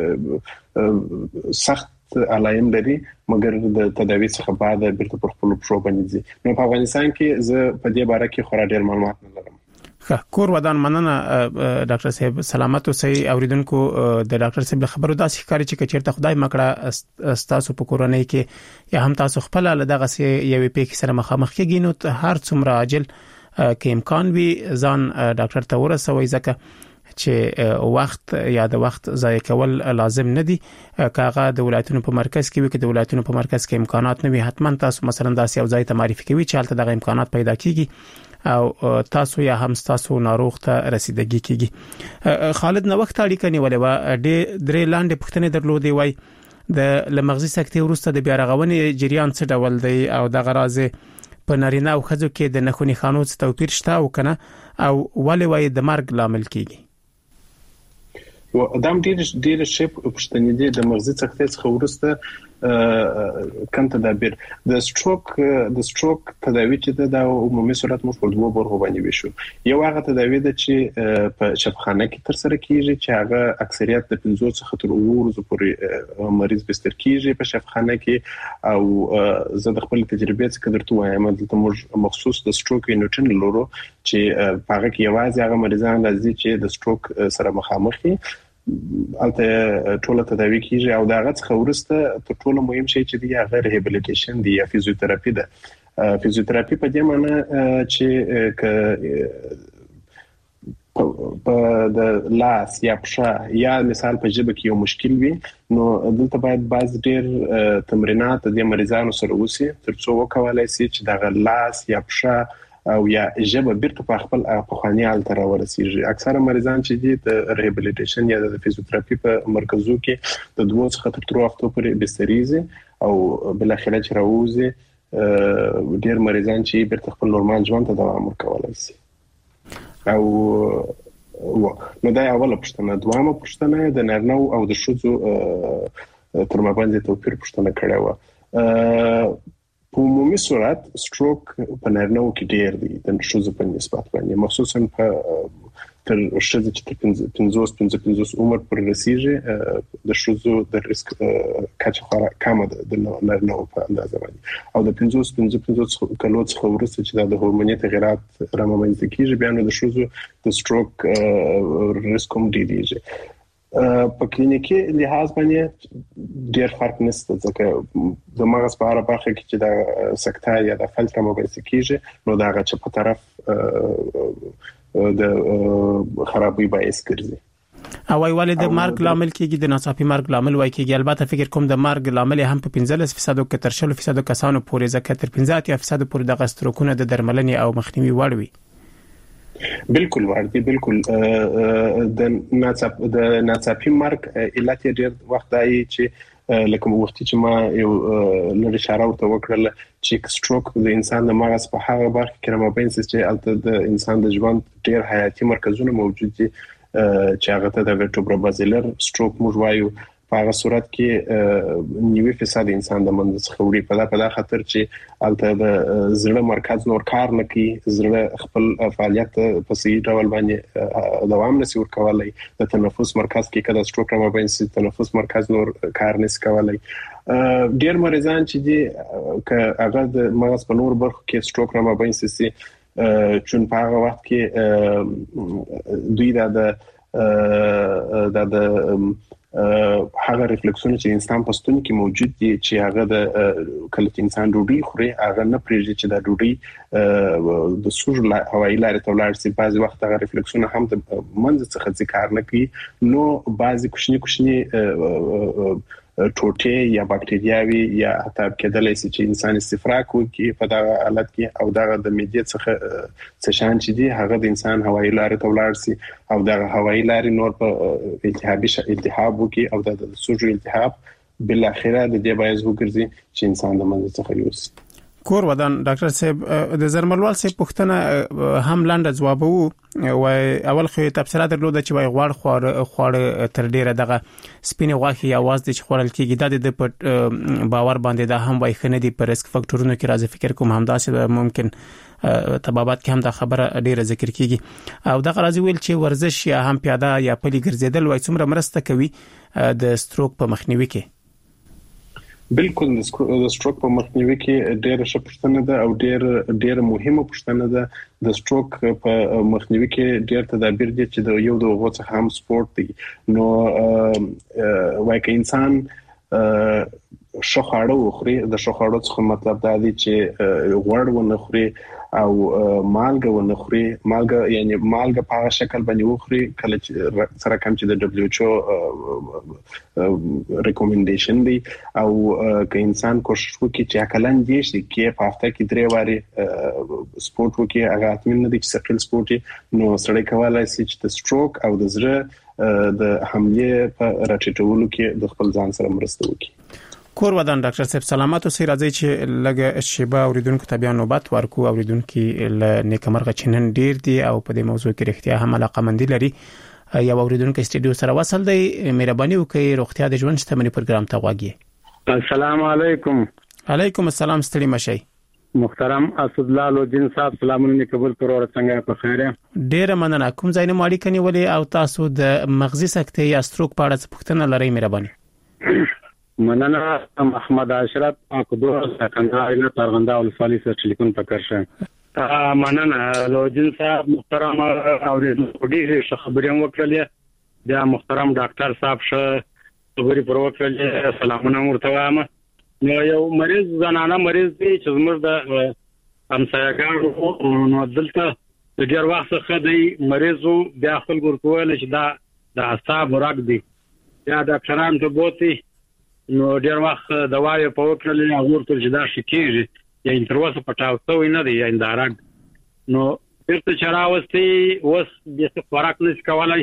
ډیر سخت علایم لري مګر د تداوی څخه بعد بیرته پر خپل پرو باندې دي. نو په افغانستان کې زه په دې باره کې خورا ډیر معلومات نه لرم. کور ودان مننه ډاکټر صاحب سلامت اوسئ. اوریدونکو د ډاکټر صاحب خبرو داسې ښکاري چې چیرته خدای مکړه تاسو په کورونی کې یا هم تاسو خپل له دغه سي یوې پیښې سره مخامخ کېږئ نو هر څومره عاجل کې امکان وي ځان ډاکټر ته ورسوي ځکه چې وخت یا د وخت ضایع کول لازم نه دي. کاغه د ولایتونو په مرکز کې وي کې د ولایتونو په مرکز کې امکانات نه وي حتما تاسو مثلا داسې یو ځای ته معرفي کوي چې هلته دغه امکانات پیدا کیږي او تاسو یا هم تاسو ناروغ ته رسیدګي کیږي. خالد نو وخت اړیکه نیولې و د درې لاندې پښتنې درلودي وای د لمغزي سکتې ورسته د بیا رغونې جریان څه ډول دی او د غرازه په نارینه او ښځو کې د نخونی خانو څخه توپیر شته او کنه او ولې وای د مرګ لامل کیږي؟ و ادم ډیر ډیر شی پښتنې دي د مغزي سکتې څخه ورسته کم تدابیر د سټروک د سټروک تداوی چې د عمومي صورت مو په دوه برخو باندې وشو. یو هغه تداوی ده چې په شفاخانه کې تر سره کیږي چې هغه اکثریت د پنځو څخه تر اووه ورځو پورې مریض بستر کیږي په شفاخانه کې او زه د خپل تجربې څخه درته وایم دلته موږ مخصوص د سټروک یونټن لرو چې هغه کې یوازې هغه مریضان راځي چې د سټروک سره مخامخ دي البته ټول تداوی کیږي او دا غڅ خورسته تر ټولو مهم شی چې دی هغه ریهابلیټیشن دی یا فزیوتراپی ده. فزیوتراپی په دې معنی چې ک په د لاس یا پښه یا مثال په جبه کې یو مشکل وي نو دلته باید باز ډیر تمرینات د مریضانو سره وسی ترڅو وکولای شي چې د لاس یا پښه او یا جبه بیرته په خپل پخوانی حالت را ورسیږي. اکثره مریضان چې دي د ریهابلیټیشن یا د فزیوتراپی په مرکزو کې د دوه څخه تر څلورو هفتو پورې بستریزي او بل اخره چې راوځي ډیر مریضان چې بیرته خپل نورمال ژوند ته دوام ورکولای شي. او نو دا اوله پوښتنه. دویمه پوښتنه د نارینه او د ښځو تر مابین توپیر پوښتنه کړې و. په عمومي صورت سټروک په نارینه کې ډیر دی د ښځو په نسبت باندې مخصوصا په تر ښځو چې تر پنځوس پنځه پنځوس عمر پر رسیږي د ښځو د ریسک کچه خورا کم ده د نارینه په اندازه باندې او د پنځوس پنځه پنځوس کلو څخه وروسته چې د هورموني تغیرات رامنځته کیږي بیا نو د ښځو د سټروک ریسک هم ډیریږي. په کلینیکي لحاظ باندې ډیر فرق نشته ځکه د مغز په اړه برخه کې چې د سکتا یا د فلټر مبایسه کیږي نو دا غچ په طرف د خرابې باعث ګرځي. او وایي د مرګ لامل کېږي د ناڅاپي مرګ لامل وایي کېږي. البته فکر کوم د مرګ لامل هم په پنځلس فیصد او تر شل فیصد کسانو پورې ځکه تر پنځه اتیا فیصد پورې د غستروکونه د درملنې او مخنیوي وړ وي. بالکل ورته بالکل د ناڅاپ د ناڅاپي مرګ علت ډیر وخت دی چې لکه وختي چې ما یو لږ اشاره ورته وکړل چې سټروک د انسان د مغز په هغه برخه کې رامبین چې البته د انسان د ژوند ډیر حیاتي مرکزونه موجود دي چې هغه ته د ورټبرا بازیلر سټروک موږ وایو په هغه صورت کې نیوي فیصد انسان د منځ څخه وړي په دا په دا خاطر چې البته د زړه مرکز نور کار نه کوي زړه خپل فعالیت په صحیح ډول باندې دوام نشي ورکولای د تنفس مرکز کې کله سټروک را باندې تنفس مرکز نور کار نشي کولای ډیر مریضان چې دي ک هغه د مغز په نور برخو کې سټروک را باندې سي چون په هغه وخت کې دوی دا د دا د هغه ریفلکسونه چې انسان په ستوني کې موجود دي چې هغه د کله انسان ډوډۍ خوري هغه نه پریږدي چې دا ډوډۍ د سوژ هوایي لارې ته ولاړ شي بعضي وخت هغه ریفلکسونه هم د منځ څخه ذکر نه کوي نو بعضي کوچني کوچني ټوټې یا بکټریاوي یا حتی کېدلای شي چې انسان استفراغ وکړي په دا حالت کې او دا د معدې څخه څه شان چې دي هغه د انسان هوایي لارې ته ولاړ شي او دا هوایي لارې نور په التهابي التهاب وکړي او د سوژو التهاب بل اخره د دې باعث وګرځي چې انسان د منځ څخه یوسي کور ودان ډاکټر صاحب د زرملوال صاحب پوښتنه هم لاندې جواب وو او اول خو تفسیرات درلوده چې وای غوړ خور خور تر ډیره دغه سپینه غوښه یا واز د خورل کېږي د په باور باندې دا هم وای خنه دي پر ریسک فاکټورونو کې راځي فکر کوم هم داسې ممکن تبابات کې هم دا خبره ډیره ذکر کیږي او دا راځي ویل چې ورزش یا هم پیاده یا پلي ګرځیدل وای څومره مرسته کوي د سټروک په مخنیوي کې بالکل د سټروک په مخنیوي کې ډېر ښه پوښتنه ده او ډېر ډېر مهمه پوښتنه ده د سټروک په مخنیوي کې ډېر تدابیر دي چې د یو د وغو څخه هم سپورت دي نو وای که انسان شخړه وخوري د شخړو څخه مطلب دا دی چې غوړ ونه خوري او مالګه ونه خوري مالګه یعنی مالګه په هغه شکل باندې وخوري کله چې سره کوم چې د دبليو ایچ او ریکومندیشن دی او که انسان کوشش وکړي چې اقلن دي چې په هفته کې درې واري سپورت وکړي هغه اتمن نه دي چې ثقيل سپورت نو سړی کولای شي چې د سټروک او د زړه د حمله په راټیټولو کې د خپل ځان سره مرسته وکړي کور ودان ډاکټر صاحب سلامات اوسئ راځي چې لږه شیبه اوریدونکو ته بیا نوبت ورکو اوریدونکو له نیکمرغه چنن ډیر دي او په دې موضوع کې اړتیا هم علاقمندي لري یا اوریدونکو استډیو سره وصل دی مهرباني وکړئ روغتیا د ژوند شتمنۍ پروګرام ته غواګي السلام علیکم علیکم السلام ستړي مشي محترم اسد الله لودین صاحب سلامونه قبول کړو څنګه په خیره ډیر مننه کوم ځای نه ماړی کني ولې او تاسو د مغزي سکتې یا سټروک په اړه څه پوښتنه لرئ مهرباني مننه محمد اشرف اقدو سکندرا له ترغنده ولسوالۍ سره ټلیفون پکړ شه مننه لودین صاحب محترم اوریدونکو ډیره خبرې وکړلې بیا محترم ډاکټر صاحب شه خبرې پر وکړلې سلامونه ورته وایم نو یو مریض زنانه مریض دی چې زموږ د همسایګانو نو دلته د ډیر وخت څخه دی مریضو بیا خپل ګورکول چې دا د اعصاب راګ دی یا ډاکټرانو ته بوتي نو ډیر وخت دوايي په وکړلې او ورته چې دا شي کېږي یا انتروسه پټاوته نه دی یا اندارګ نو پرته چراوستي وس د خوراک نس کولای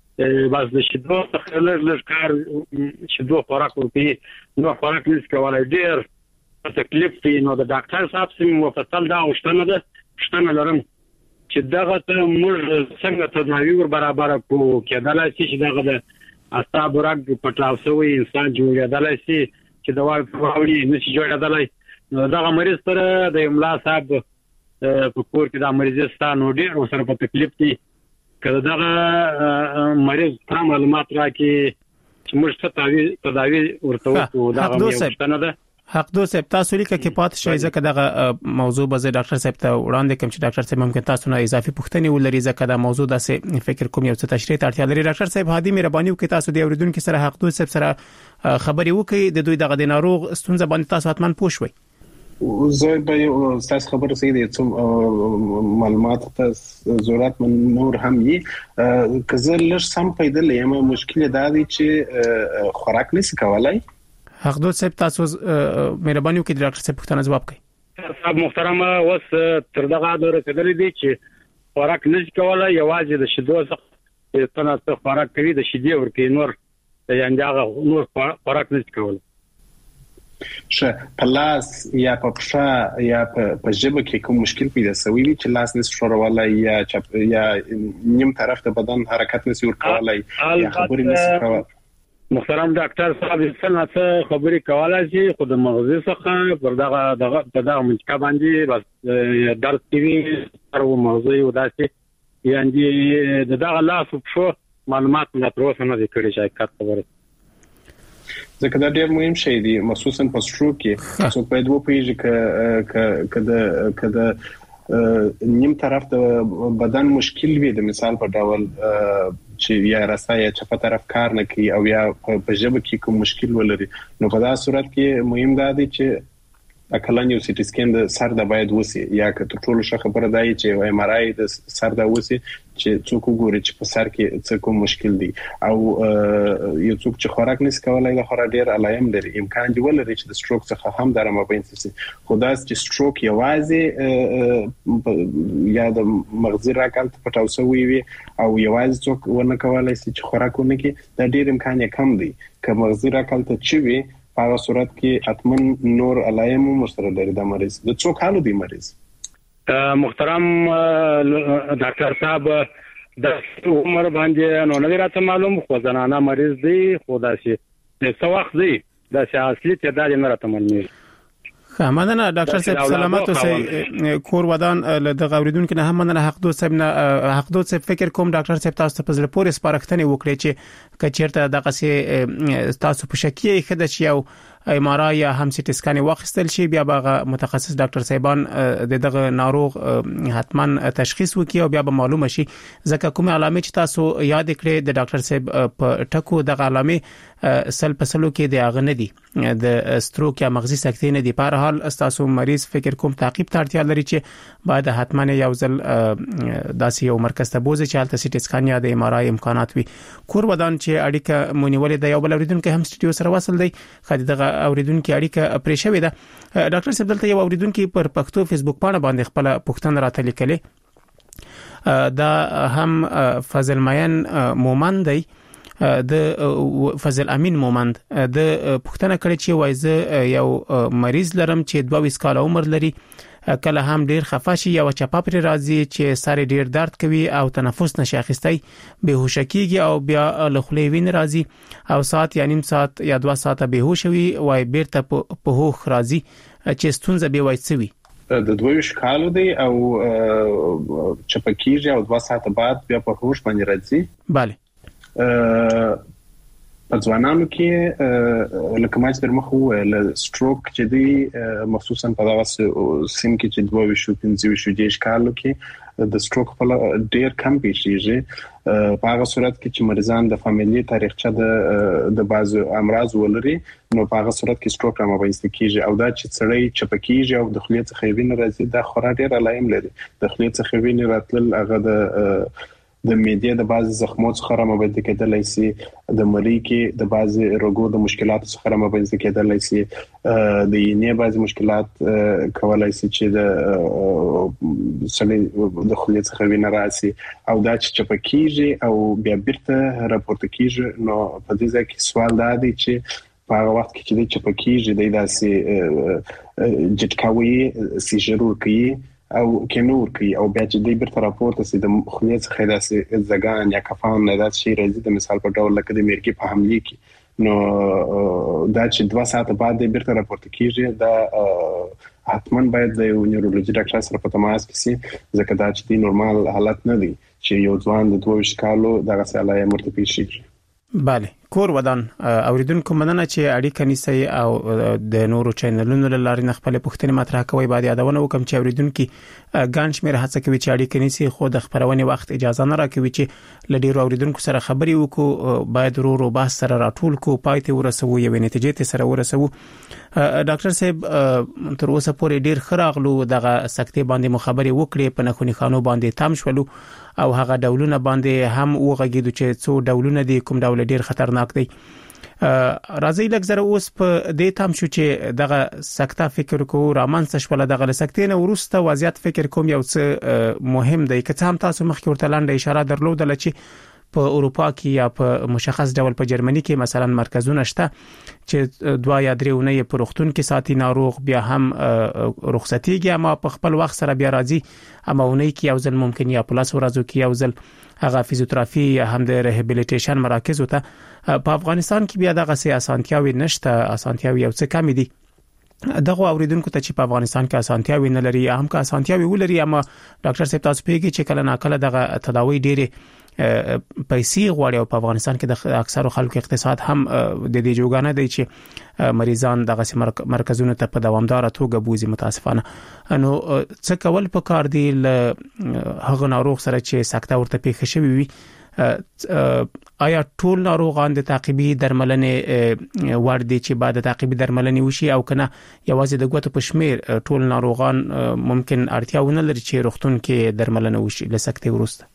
بس د شیدو څخه لږ کار شیدو خوراک ورته نو خوراک نس کولای ډیر تکلیف دی نو د ډاکټر صاحب سم مفصل دا اوشتنه ده شتنه لرم چې دغه ته موږ څنګه تداوی ور برابر کو کېدلای شي چې دغه د اعصاب راګ پټاوسوي انسان جوړېدلای شي چې دوا پراوړي نشي جوړېدلای نو دا مریض سره د املا صاحب په کور کې دا مریض ستانو ډیر سره په تکلیف دي کله دا مریض تر معلومات راکې چې موږ څه تداوی ورته وکړو دا هم یو څه ده حق دو صاحب تاسو لیکه کې پات شوي ځکه دغه موضوع به زه ډاکټر صاحب ته وړاندې کوم چې ډاکټر صاحب ممکن تاسو نه اضافي پوښتنې ولري ځکه دا موضوع داسې فکر کوم یو څه تشریح ته اړتیا لري ډاکټر صاحب هادي مهرباني وکړئ تاسو د اوریدونکو سره حق دو صاحب سره خبري وکړئ د دوی دغه د ناروغ ستونزه باندې تاسو حتمان پوه شوي زه به یو تاسو خبره سي دي چې معلومات ته ضرورت من نور هم یي کزه لږ سم پیدا لیم مشکل دا دي چې خوراک نشي کولای حقدو صاحب تاسو مهرباني وکړئ ډاکټر صاحب پوښتنه ځواب کړئ صاحب محترم اوس تر دغه دوره کېدلې دي چې خوراک نشي کولای یوازې د شیدو څخه څنګه څه خوراک کوي د شیدې ورکې نور یعنی هغه نور خوراک نشي کولای شه پلاس یا په پښه یا په جبه کې کوم مشکل پیدا شوی وي چې لاس نس شورولای یا چپ یا نیم طرف ته بدن حرکت نشي ورکولای یا خبرې نشي کولای محترم ډاکټر صاحب څنګه خبرې کولای شي خو د مغزي څخه پر دغه دغه دغه منځکا باندې بس درد کوي او مغزي وداسي یعنی دغه لاس په معلومات نه تر اوسه نه کړی شي کاټ ځکه دا ډېر مهم شی دی خصوصا په سټروک کې څو په دوه پیژې ک ک کده کده نیم طرف د بدن مشکل وي د مثال په ډول چې یا راسته یا چې په طرف کار نه کوي او یا په ژبه کې کوم مشکل ولري نو په دا صورت کې مهم دا دی چې اکلن یو سټي سکین د سر د باید وسی یا که ټول ښه خبره دی چې ایم ار آی د سر د وسی چې څوک وګوري چې په سر کې څه کوم مشکل دی او یو څوک چې خوراک نس کولای د خوراک ډیر علایم لري امکان دی ولري چې د سټروک څخه هم در مابین سي خو دا چې سټروک یوازې یا د مغزي راکال په تاسو وی او یوازې څوک ونه کولای شي چې خوراک ونه کوي دا ډیر امکان یې کم دی که مغزي راکال ته چوي په هغه صورت کې اتمن نور علایم مستر لري د مریض د څو کالو دی مریض محترم ډاکټر صاحب د عمر باندې نو نه راته معلوم خو زنانه مریض دی خو دا شي څو وخت دی دا شي اصلي تعداد نه راته معلوم مننه ډاکټر صاحب سلامات اوسئ کور ودان له غوریدونکو نه هم مننه حق دو صاحب نه حق دو صاحب فکر کوم ډاکټر صاحب تاسو په زړه پورې سپارښتنه وکړي چې کچیرته دغه سي تاسو په شکی خدای چې یو ایم ار آی یا هم سټي سکان واخیستل شي بیا به متخصص ډاکټر صاحبان دغه ناروغ حتما تشخیص وکړي او بیا به معلومه شي ځکه کومه علامه چې تاسو یاد کړئ د ډاکټر صاحب په ټکو دغه علامه سل پسلو کې د اغه نه دي د ستروک یا مغزي سکتې نه دي په هر حال تاسو مریض فکر کوم تعقیب ته اړتیا لري چې باید حتما یو ځل داسې یو مرکز ته بوزي چې حالت سټي سکان یا د ایم ار آی امکانات وي کور ودان چې اړیکه مونیولې د یو بل اوریدونکو هم سټډیو سره وصل دی خدای دغه اوریدونکو اړیکه پرې شوې ده ډاکټر صاحب دلته یو اوریدونکو پر پښتو فیسبوک باندې باندې خپل پوښتنه راته لیکلې دا هم فضل ماین مومند دی د فضل امین مومند د پښتنه کړي چې وایزه یو مریض لرم چې دوه ویس کال عمر لري کله هم ډیر خفه شي یا چپا پر راځي چې سر ډیر درد کوي او تنفس نشي اخیستای به هوش کیږي او بیا له خولې وین راځي او ساعت یا نیم ساعت یا دوه ساعت به هوش وي وای بیرته په هوښ راځي چې ستونزه به وای څوي د دوه شکالو دی او چپکیږي او دوه ساعت بعد بیا په هوش باندې راځي bale په ځوانانو کې لکه ما چې در مخ وویل سټروک چې دی مخصوصا په دغه سیم کې چې دوه وشو پنځه وشو د اشکالو کې د سټروک په ډیر کم پیښیږي په هغه صورت کې چې مریضان د فامیلی تاریخچه د د بعضو امراض ولري نو په هغه صورت کې سټروک را مابینځ کیږي او دا چې سړی چپکیږي او د خلیې څخه وینې راځي دا خورا ډیر علایم لري د خلیې څخه وینې راتلل هغه د د میډیا د بعض زخمو څخه را مابینځ کېدلای شي د مری کې د بعض رګو د مشکلاتو څخه را مابینځ کېدلای شي د یې بعض مشکلات کولای شي چې د سړي د خلیې څخه وینې راسي او دا چې چپکیږي او بیا بیرته راپورته کیږي نو په دې ځای کې سوال دا دی چې په هغه وخت کې چې د چپکیږي د داسې جټکاوي سیجرور کوي او کینور کوي او بیا چې د بیرته راپورته سي د خلیې څخه داسې ځګان یا کفان نه داسې شي راځي د مثال په ډول لکه د میرګي په حمله کې نو دا چې دوه ساعت بعد د بیرته راپورته کیږي دا حتما باید د یو نیورولوژي ډاکټر سره په تماس کې سي ځکه دا چې د نورمال حالت نه دی چې یو ځوان د دوه ویشت کالو دغه سالای مرتبه شي bale کور ودان اوریدونکو مننه چې اړیکه نیسي او د نورو چینلونو لاري نه خپل پوښتنې مطرح کوي بعد یادونه وکم چې اوریدونکو ګانش مې هڅه کوي چې اړیکه نیسي خو د خبرونې وخت اجازه نه راکوي چې لډیرو اوریدونکو سره خبري وکړو باید ورو ورو بحث سره راټول کو پایته ورسوو یو نتیجې ته سره ورسوو ډاکټر صاحب تر اوسه پورې ډیر خراغلو دغه سکتې باندې مخابري وکړي په نخونی خانو باندې تام شولو او هغه ډولونه باندې هم وغږیدو چې څو ډولونه دي کوم ډول ډیر خطرناک دی راځي لږ زره اوس په دې تام شو چې دغه سکته فکر کو رامنځ شول دغه سکتې نه ورسته وضعیت فکر کوم یو څه مهم دی که هم تاسو مخکې ورته لاندې اشاره درلودل چې په اروپا کې یا په مشخص ډول په جرمني کې مثلا مرکزونه شته چې دوا یا درې ونې په روغتون کې ساتي ناروغ بیا هم رخصتيږي اما په خپل وخت سره بیا راځي اما ونې کې یو ځل ممکن یا پلاس ورځو کې یو ځل هغه فزیوتراپي یا هم د ریهابیلیټیشن مراکز وته په افغانستان کې بیا دغه سي اسانتیاوي نشته اسانتیاوي یو څه کم دي دغه اوریدونکو ته چې په افغانستان کې اسانتیاوي نه لري هم که اسانتیاوي ولري اما ډاکټر صاحب تاسو پیږي چې کله ناکله دغه تداوی ډېری پیسې غواړي او په افغانستان کې د اکثر خلکو اقتصاد هم د دې جوګانه دی چې مریضان دغه مرکزونو ته په دوامدار توګه بوزي متاسفانه نو څه کول په کار دی هغه ناروغ سره چې سکته ورته پیښ شوی وي آیا ټول ناروغان د تعقیبي درملنې ور دي چې بعد تعقیبي درملنې وشي او کنه یوازې د ګوتو په شمیر ټول ناروغان ممکن اړتیا ونه لري چې روغتون کې درملنه وشي لسکته ورسته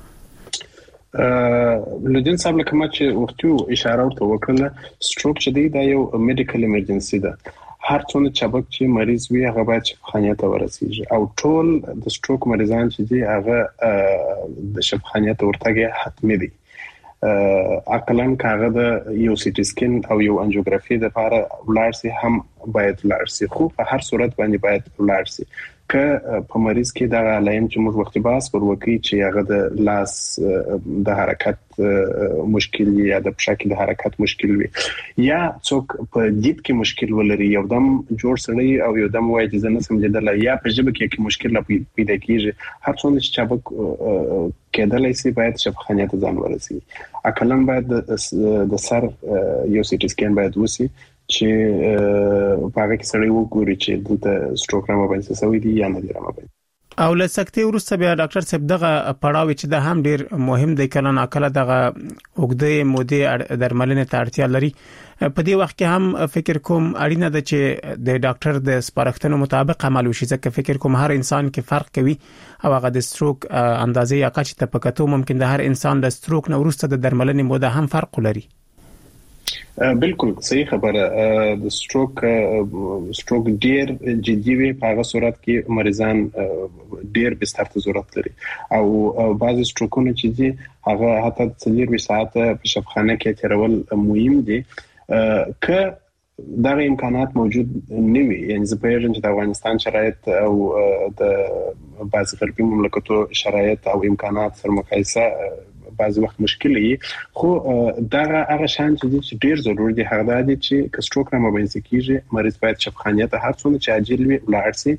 لودین صاحب لکه ما چې وختو اشاره ورته وکړه سټروک چې دی دا یو میډیکل ایمرجنسي ده هر څونه چابک چې مریض وي هغه باید شفاخانه ته ورسیږي او ټول د سټروک مریضان چې دي هغه د شفاخانه ته ورتګي حتمي دي عقلن کاغه د یو سی ټی سکین او یو انجیوګرافي د لپاره ولارسي هم باید ولارسي خو په هر صورت باندې باید ولارسي که په مریض کې دا علائم چې موږ وخت باس پر وکی چې هغه د لاس د حرکت مشکل یا د پښه د حرکت مشکل وي یا څوک په دید کې مشکل ولري یو دم جوړ سړی او یو دم وایي چې نه سمجدل یا په ژبه کې مشکل پیدا کیږي هر څونه چې چابک کېدلای شي باید شفاخانه ته ځان ورسي اکلن باید د سر یو سی ټی سکین باید وسی چې په هغه کې سړی وګوري چې د سټروک رامه باندې سوي دي یا نه دي رامه باندې او لسکته ورسته بیا ډاکټر صاحب دغه پړاو چې د هم ډیر مهم دی کله ناکله دغه وګړي مودې درملنې ته اړتیا لري په دې وخت کې هم فکر کوم اړینه ده چې د ډاکټر د سپارښتنو مطابق عمل وشي ځکه فکر کوم هر انسان کې فرق کوي او هغه د سټروک اندازې یا کچ ته پکاتو ممکن د هر انسان د سټروک نو ورسته د درملنې موده هم فرق لري بالکل صحیح خبره د سټروک سټروک ډیر جدي وي په هغه صورت کې مریضان ډیر بستر ته ضرورت لري او بعضی سټروکونه چې دي هغه حتی څلور ساعت په شفاخانه کې تیرول مهم دي که دا امکانات موجود نه وي یعنی زه په اړه چې د افغانستان شرایط او د بعض غربي مملکتو شرایط او امکانات سره مقایسه بعض وخت مشکل وي خو دا هغه شان چې ډیر ضروري دي هغه د چې کستروک را مبینځ کیږي مریض باید شفاخانه ته هر څونه چې عاجل وي ولارسي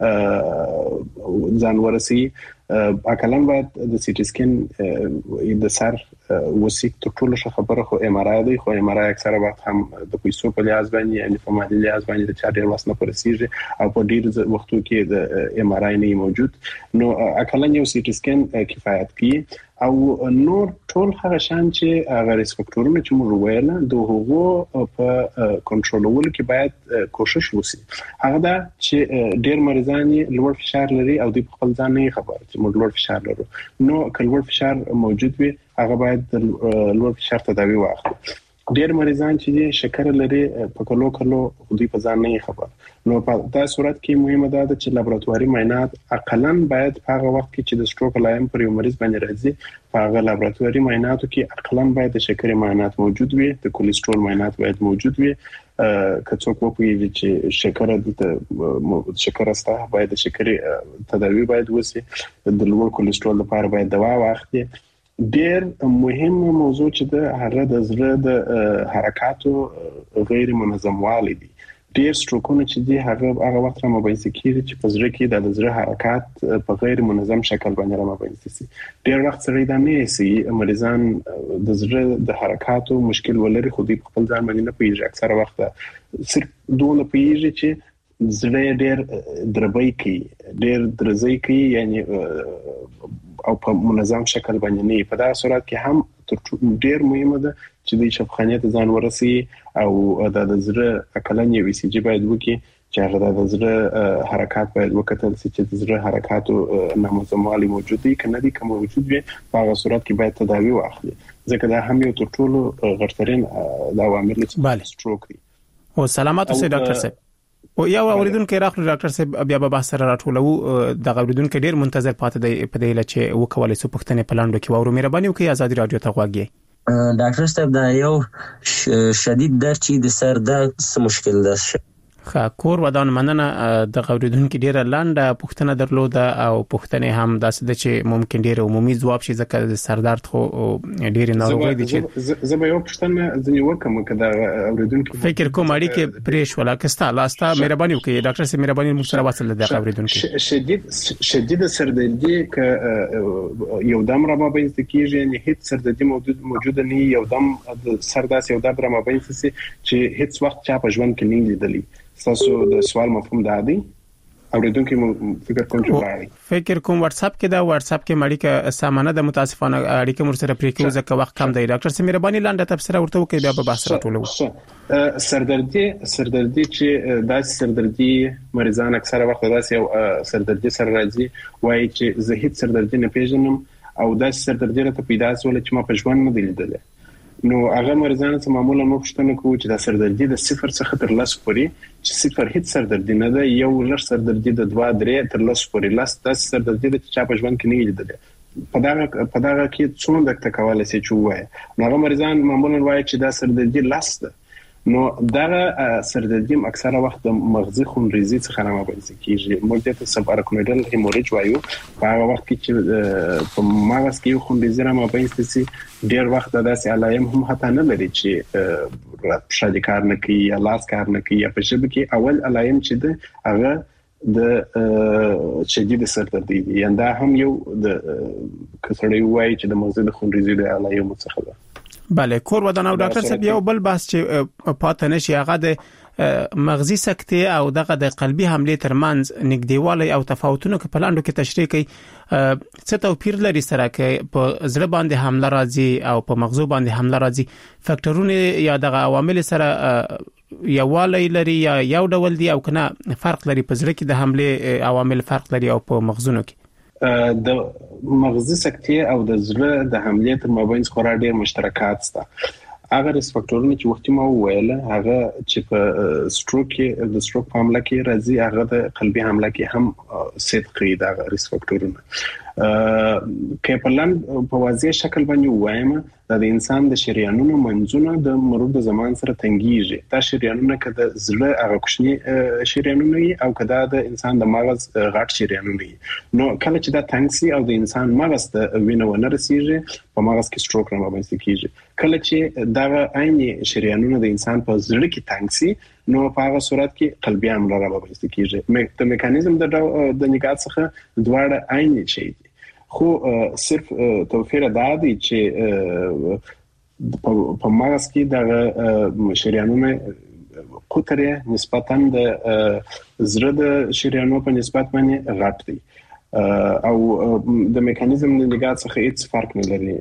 ځان ورسي اکلم باید د سی ټی سکین د سر وسیک ته ټول څه خبره خو ام ار آی دی خو ام ار آی اکثره وخت هم د پیسو په لحاظ باندې یعنی په مالی لحاظ باندې د چا ډیر واسنه پرسیږي او په ډیر وختو کې د ام ار آی نه موجود نو اکلم یو سی ټی سکین کفایت کوي او نور ټول هغه شان چې هغه ریسک فاکټورونه چې موږ ویل د هغو په کنټرولولو کې باید کوشش وشي هغه دا چې ډیر مریضان لوړ فشار لري او د خپل ځان نه خبر چې موږ لوړ فشار لرو نو کله فشار موجود وي هغه باید لوړ فشار تداوی واخلي ډیر مریضان چې شکر لري په کلو کلو دوی په ځان نه خبر نو په داسې صورت کې مهمه ده چې لابراتواري معاینات اقلن باید په هغه وخت کې چې د سټروک علائم پر یو مریض باندې راځي په هغه لابراتواري معایناتو کې اقلن باید د شکر معاینات موجود وي د کولیسټرول معاینات باید موجود وي که څوک وپوهیږي چې شکر د شکر استه باید د شکر تداوی باید وشي د لوړ کولیسټرول لپاره باید دوا واخلي ډیر مهمه موضوع چې د هغه د زړه د حرکاتو غیر منظموالی دي ډیر سټروکونه چې دي هغه هغه وخت را مبینځ کیږي چې په زړه کې د زړه حرکات په غیر منظم شکل باندې را مبینځ شي ډیر وخت سره دا نه سي مریضان د زړه د حرکاتو مشکل ولري خو دې خپل ځان باندې نه پیږي اکثره وخت صرف دونه پیږي چې زړه ډیر دربای کوي ډیر درځي کوي یعنی او په منظم شکل باندې نه په دا صورت کې هم ډیر مهمه ده چې د شفاخانه ته ځان ورسي او د زړه اکلنې وي سي جی باید وکي چې هغه د زړه حرکت باید وکتل چې د زړه حرکاتو نامنظموالی موجود دي کنه دي کوم موجود وي په هغه صورت کې باید تداوی واخلي ځکه دا هم یو تر ټولو غټرین د عوامل سټروک دي او سلامات اوسئ ډاکټر صاحب او یو اوریدونکو راخلو ډاکټر صاحب بیا به بحث سره راټولو د اوریدونکو ډیر منتظر پاتې دی په دې لچې وکولای سو پښتنې پلاندو کې وورو مهرباني وکړئ آزادي رادیو ته غواګي. ډاکټر صاحب دا یو شدید درد چې د سر درد څه مشکل ده؟ خا کور ودان مننه د اوریدونکو ډیره لاندې پښتنه درلوده او پښتنې هم داسې د چې ممکن ډیره عمومي جواب شي ځکه د سر درد خو ډیره ناروغي دي چې زه به یو پښتنه ځنی وکم کدا اوریدونکو فکر کوم اړیکه پریش ولا کستا لاستا مهرباني وکړئ ډاکټر صاحب مهرباني موږ سره وصل د اوریدونکو شدید شدید سردردی ک یو دم را مابین کیږي یعنی هیڅ سردردی موجود موجود نه یو دم سر داس یو دم را مابین چې هیڅ وخت چا په ژوند کې نه لیدلی. تاسو د سوال مفهوم دا دی اوریدونکو فکر کوم چې وایي فکر کوم واتس اپ کې دا واتس اپ کې مړی ک سامانه د متاسفانه اړیکه مر سره پرې کېږي ځکه وخت کم دی. ډاکټر سمیر مهرباني لاندې تفسیر ورته وکړئ بیا به بحث راټولو. سردردی سردردی چې داس سردردی مریضان اکثره وخت داس یو سردردی سره راځي وایي چې زه هیڅ سردردی نه پیژنم او داس سردردی راته پیدا شول چې ما په ژوند نه دی لیدل. نو هغه مریضان چې معمولا مو پښتنه کوي چې د سردردی د صفر څخه تر لس پورې چې صفر هیڅ سردردی نه ده یو لږ سردردی د دوه درې تر لس پورې لس د سردردی د چا په ژوند کې نه لیدل په دا په دا کې څونه د تکواله سي چوي. نو هغه مریضان معمولا وایي چې دا سردردی لاس ده. نو دا سردردی اکثره وخت د مغزي خونریزي څخه نه مابین کیږي. موږ ته سبارکونیډل هیموریج وایو. په هغه وخت کې چې په مغز کې خونریزي را مابین سي ډیر وخت داسې علایم هم حتی نه لري چې شادي کار نه کوي یا لاس کار نه کوي یا په شبه کې اول علایم چې ده هغه د شدید سردردی دی. یعنی دا هم یو د کسړی وایي چې د مغزي د خونریزي د علایم څخه ده. بله کور ودان او ډاکټر صاحب یو بل بحث چې پاتې نشي هغه د مغزي سکتې او دغه د قلبي حمله ترمنځ نږدېوالی او تفاوتونه په لاندو کې تشریح کوي. څه توپیر لري سره کې په زړه باندې حمله راځي او په مغزو باندې حمله راځي فاکټورونه یا دغه عوامل سره یووالی لري یا یو ډول دي او کنه فرق لري په زړه کې د حمله عوامل فرق لري او په مغزونو کې د مغزي سکتې او د زړه د حملې تر مابین خورا ډېر مشترکات شته. هغه ریس فاکټورونه چې وختي ما وویل هغه چې په سټروک کې د سټروک په حمله کې راځي هغه د قلبي حمله کې هم سید کوي دا ریس فاکټورونه. کې په لاندې په واضح شکل باندې وایم د انسان د شریانونو منځونه د مرور د زمان سره تنګیږي. دا شریانونه کده زړه هغه کوچني شریانونه او کده د انسان د مغز غټ شریانونه نو کله چې دا تنګ سي او د انسان مغز ته وینه ونه رسیږي په مغز کې سټروک رامنځته کیږي. کله چې دا عین شریانونه د انسان په زړه کې تنګ سي نو په هغه صورت کې قلبي حمله رامنځته کیږي. د میکانیزم د د نګات څخه دواړه عین شي خو صرف توفیر دا دی چې په مغز کې د شریانونو قطره نسبتاً د زړه د شریانونو په نسبت باندې غټ دي او د میکانیزم د نګات څخه هیڅ فرق نه لري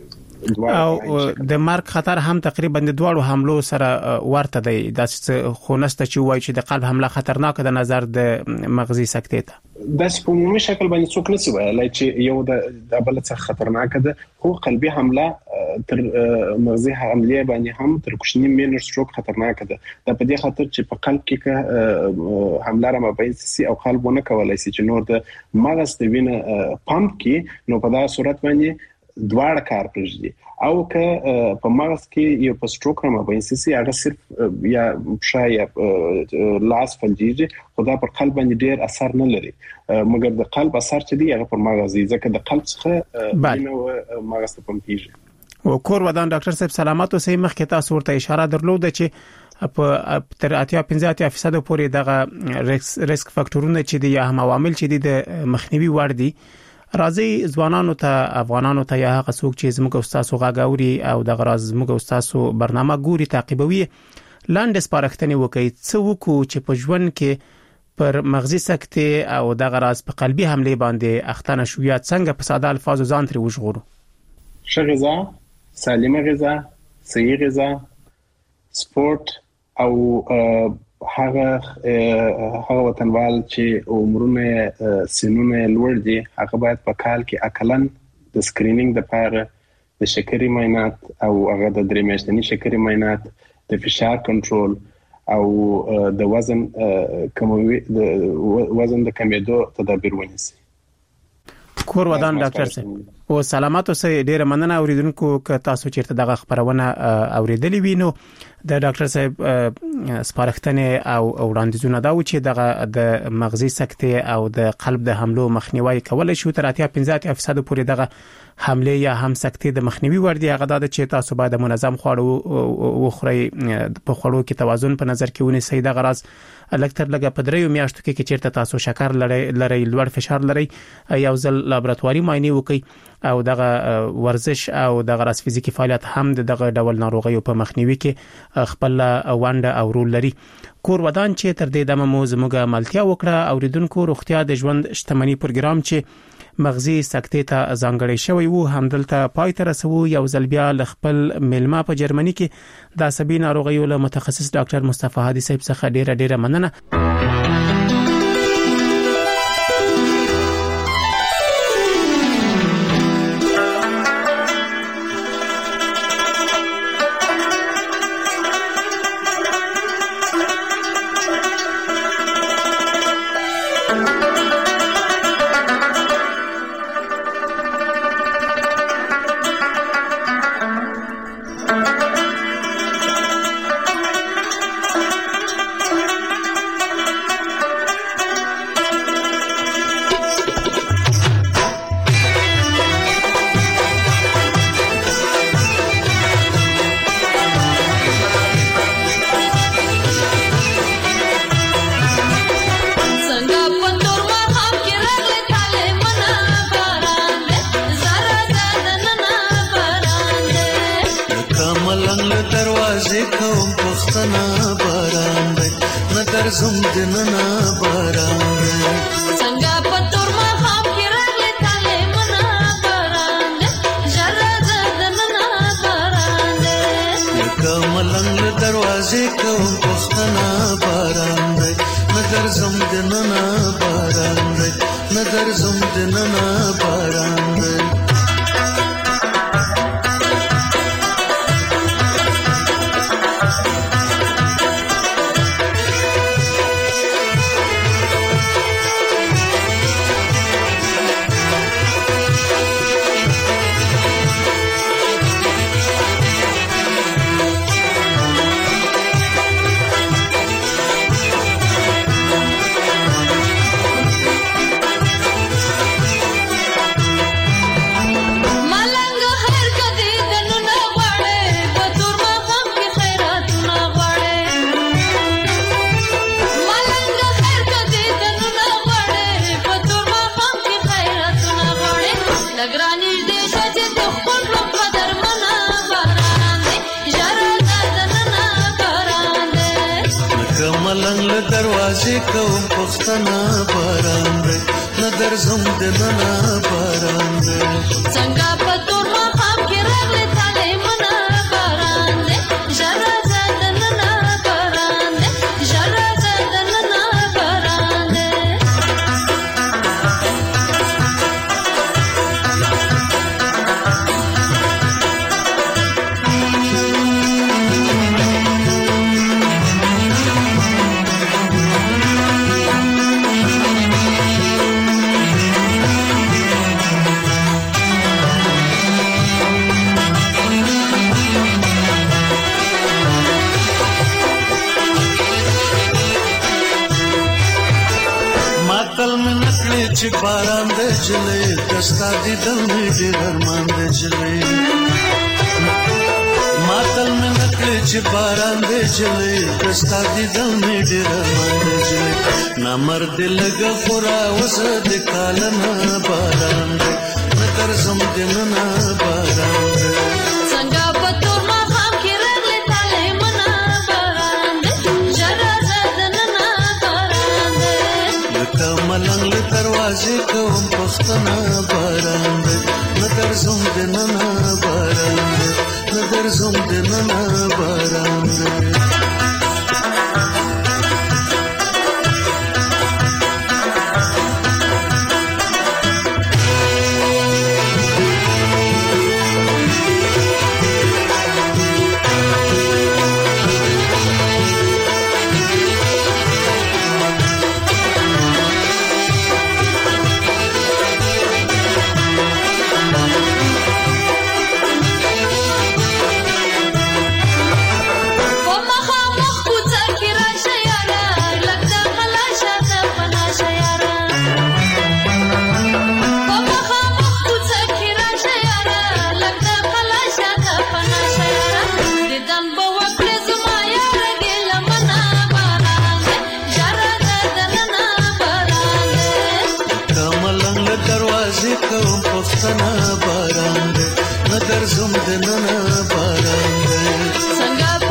او د مرګ خطر هم تقریبا د دوړو حملو سره ورته دی. دا خو نسته چې وایي چې د قلب حمله خطرناک ده نظر د مغزي سکتې ته. د سپومي شکل باندې څوک نسی وایي چې یو د بل څخه خطرناک ده خو قلبي حمله تر مغزي حمله باندې هم تر کوچنی مینر سټروک خطرناک ده. دا په دې خاطر چې په قلب کې حمله را مابین سي او قلبونه کولای شي چې نور د مغز د وینې پمپ کې نو په دا صورت باندې دواړه کار کوي او که په مغز کې یو په سټروک را مابین سي هغه صرف یا شایا لاس فلجیږي خو دا پر قلب باندې ډیر اثر نه لري مګر د قلب اثر چې دی هغه پر مغز ځکه د قلب څخه نو مغز ته پمپیږي. او کور ودان ډاکټر صاحب سلامات اوسئ. مخکې تاسو ورته اشاره درلوده چې په تر اتیا پنځه فیصد پورې دغه ریسک فاکټورونه چې دي یا هم عوامل چې دي د مخنیوي وړ دي. راځي ځوانانو ته افغانانو ته یا هغه څوک چې زموږ استادو غاګوري او د غراز زموږ استادو برنامه ګوري تعقیبوي لاندې سپارښتنې وکړي څه وکړو چې په ژوند کې پر مغزي سکتې او د غراز په قلبي حمله باندې اخته نشو یا څنګه په ساده الفاظو ځان ترې وژغورو. ښه غذا، سالمه غذا، صحي غذا، سپورت او هغه هغه وطنوال چې عمرونه سنونه لوړ دي هغه باید په کال کې اقلن د سکرینینګ د لپاره د شکرې معاینات او هغه د درې میاشتنی شکرې معاینات د فشار کنټرول او د وزن کموي د وزن د کمیدو تدابیر ونیسي. کور ودان ډاکټر صاحب او سلامات اوسئ. ډیره مننه اوریدونکو که تاسو چیرته دغه خبرونه اوریدلې وینو د ډاکټر صاحب سپارښتنه او وړاندیزونه دا و چې دغه د مغزي سکتې او د قلب د حملو مخنیوي کول شو تر اتیا پنځه فیصد پورې دغه حمله یا هم سکتې د مخنیوي وړ دی. هغه د چې تاسو باید منظم خواړه وخورئ، په خوړو کې توازن په نظر کې ونیسئ. د غرض الکتر لګه په دریو میاشتو کې چې چیرته تاسو شکر لري لري لوړ فشار لري یو ځل لابراتواري معاینه وکړئ او دغه ورزش او دغه راس فزیکی فعالیت هم دغه ډول ناروغیو په مخنیوي کې خپل ونده او رول لري. کور ودان چې تر دې دمه مو زموږه ملتیا وکړه. اوریدونکو روغتیا د ژوند شتمنۍ پروګرام چې مغزي سکتې ته ځانګړی شوی وو همدلته پای ته رسو. یو ځل بیا ل خپل ملما په جرمني کې د عصبي ناروغیو له متخصص ډاکټر مصطفی هادي صاحب څخه ډیره ډیره مننه. مرد لگا خورا وسد کالنا باران نتر زمدننا باران څنګه پتور ما خام کې رغله تاله منا باران جرا زدننا باران لکه ملنګ دروازې کوم پښتنا باران نتر زمدننا باران نتر زمدننا باران باران دی ندر زم د نن باران دی څنګه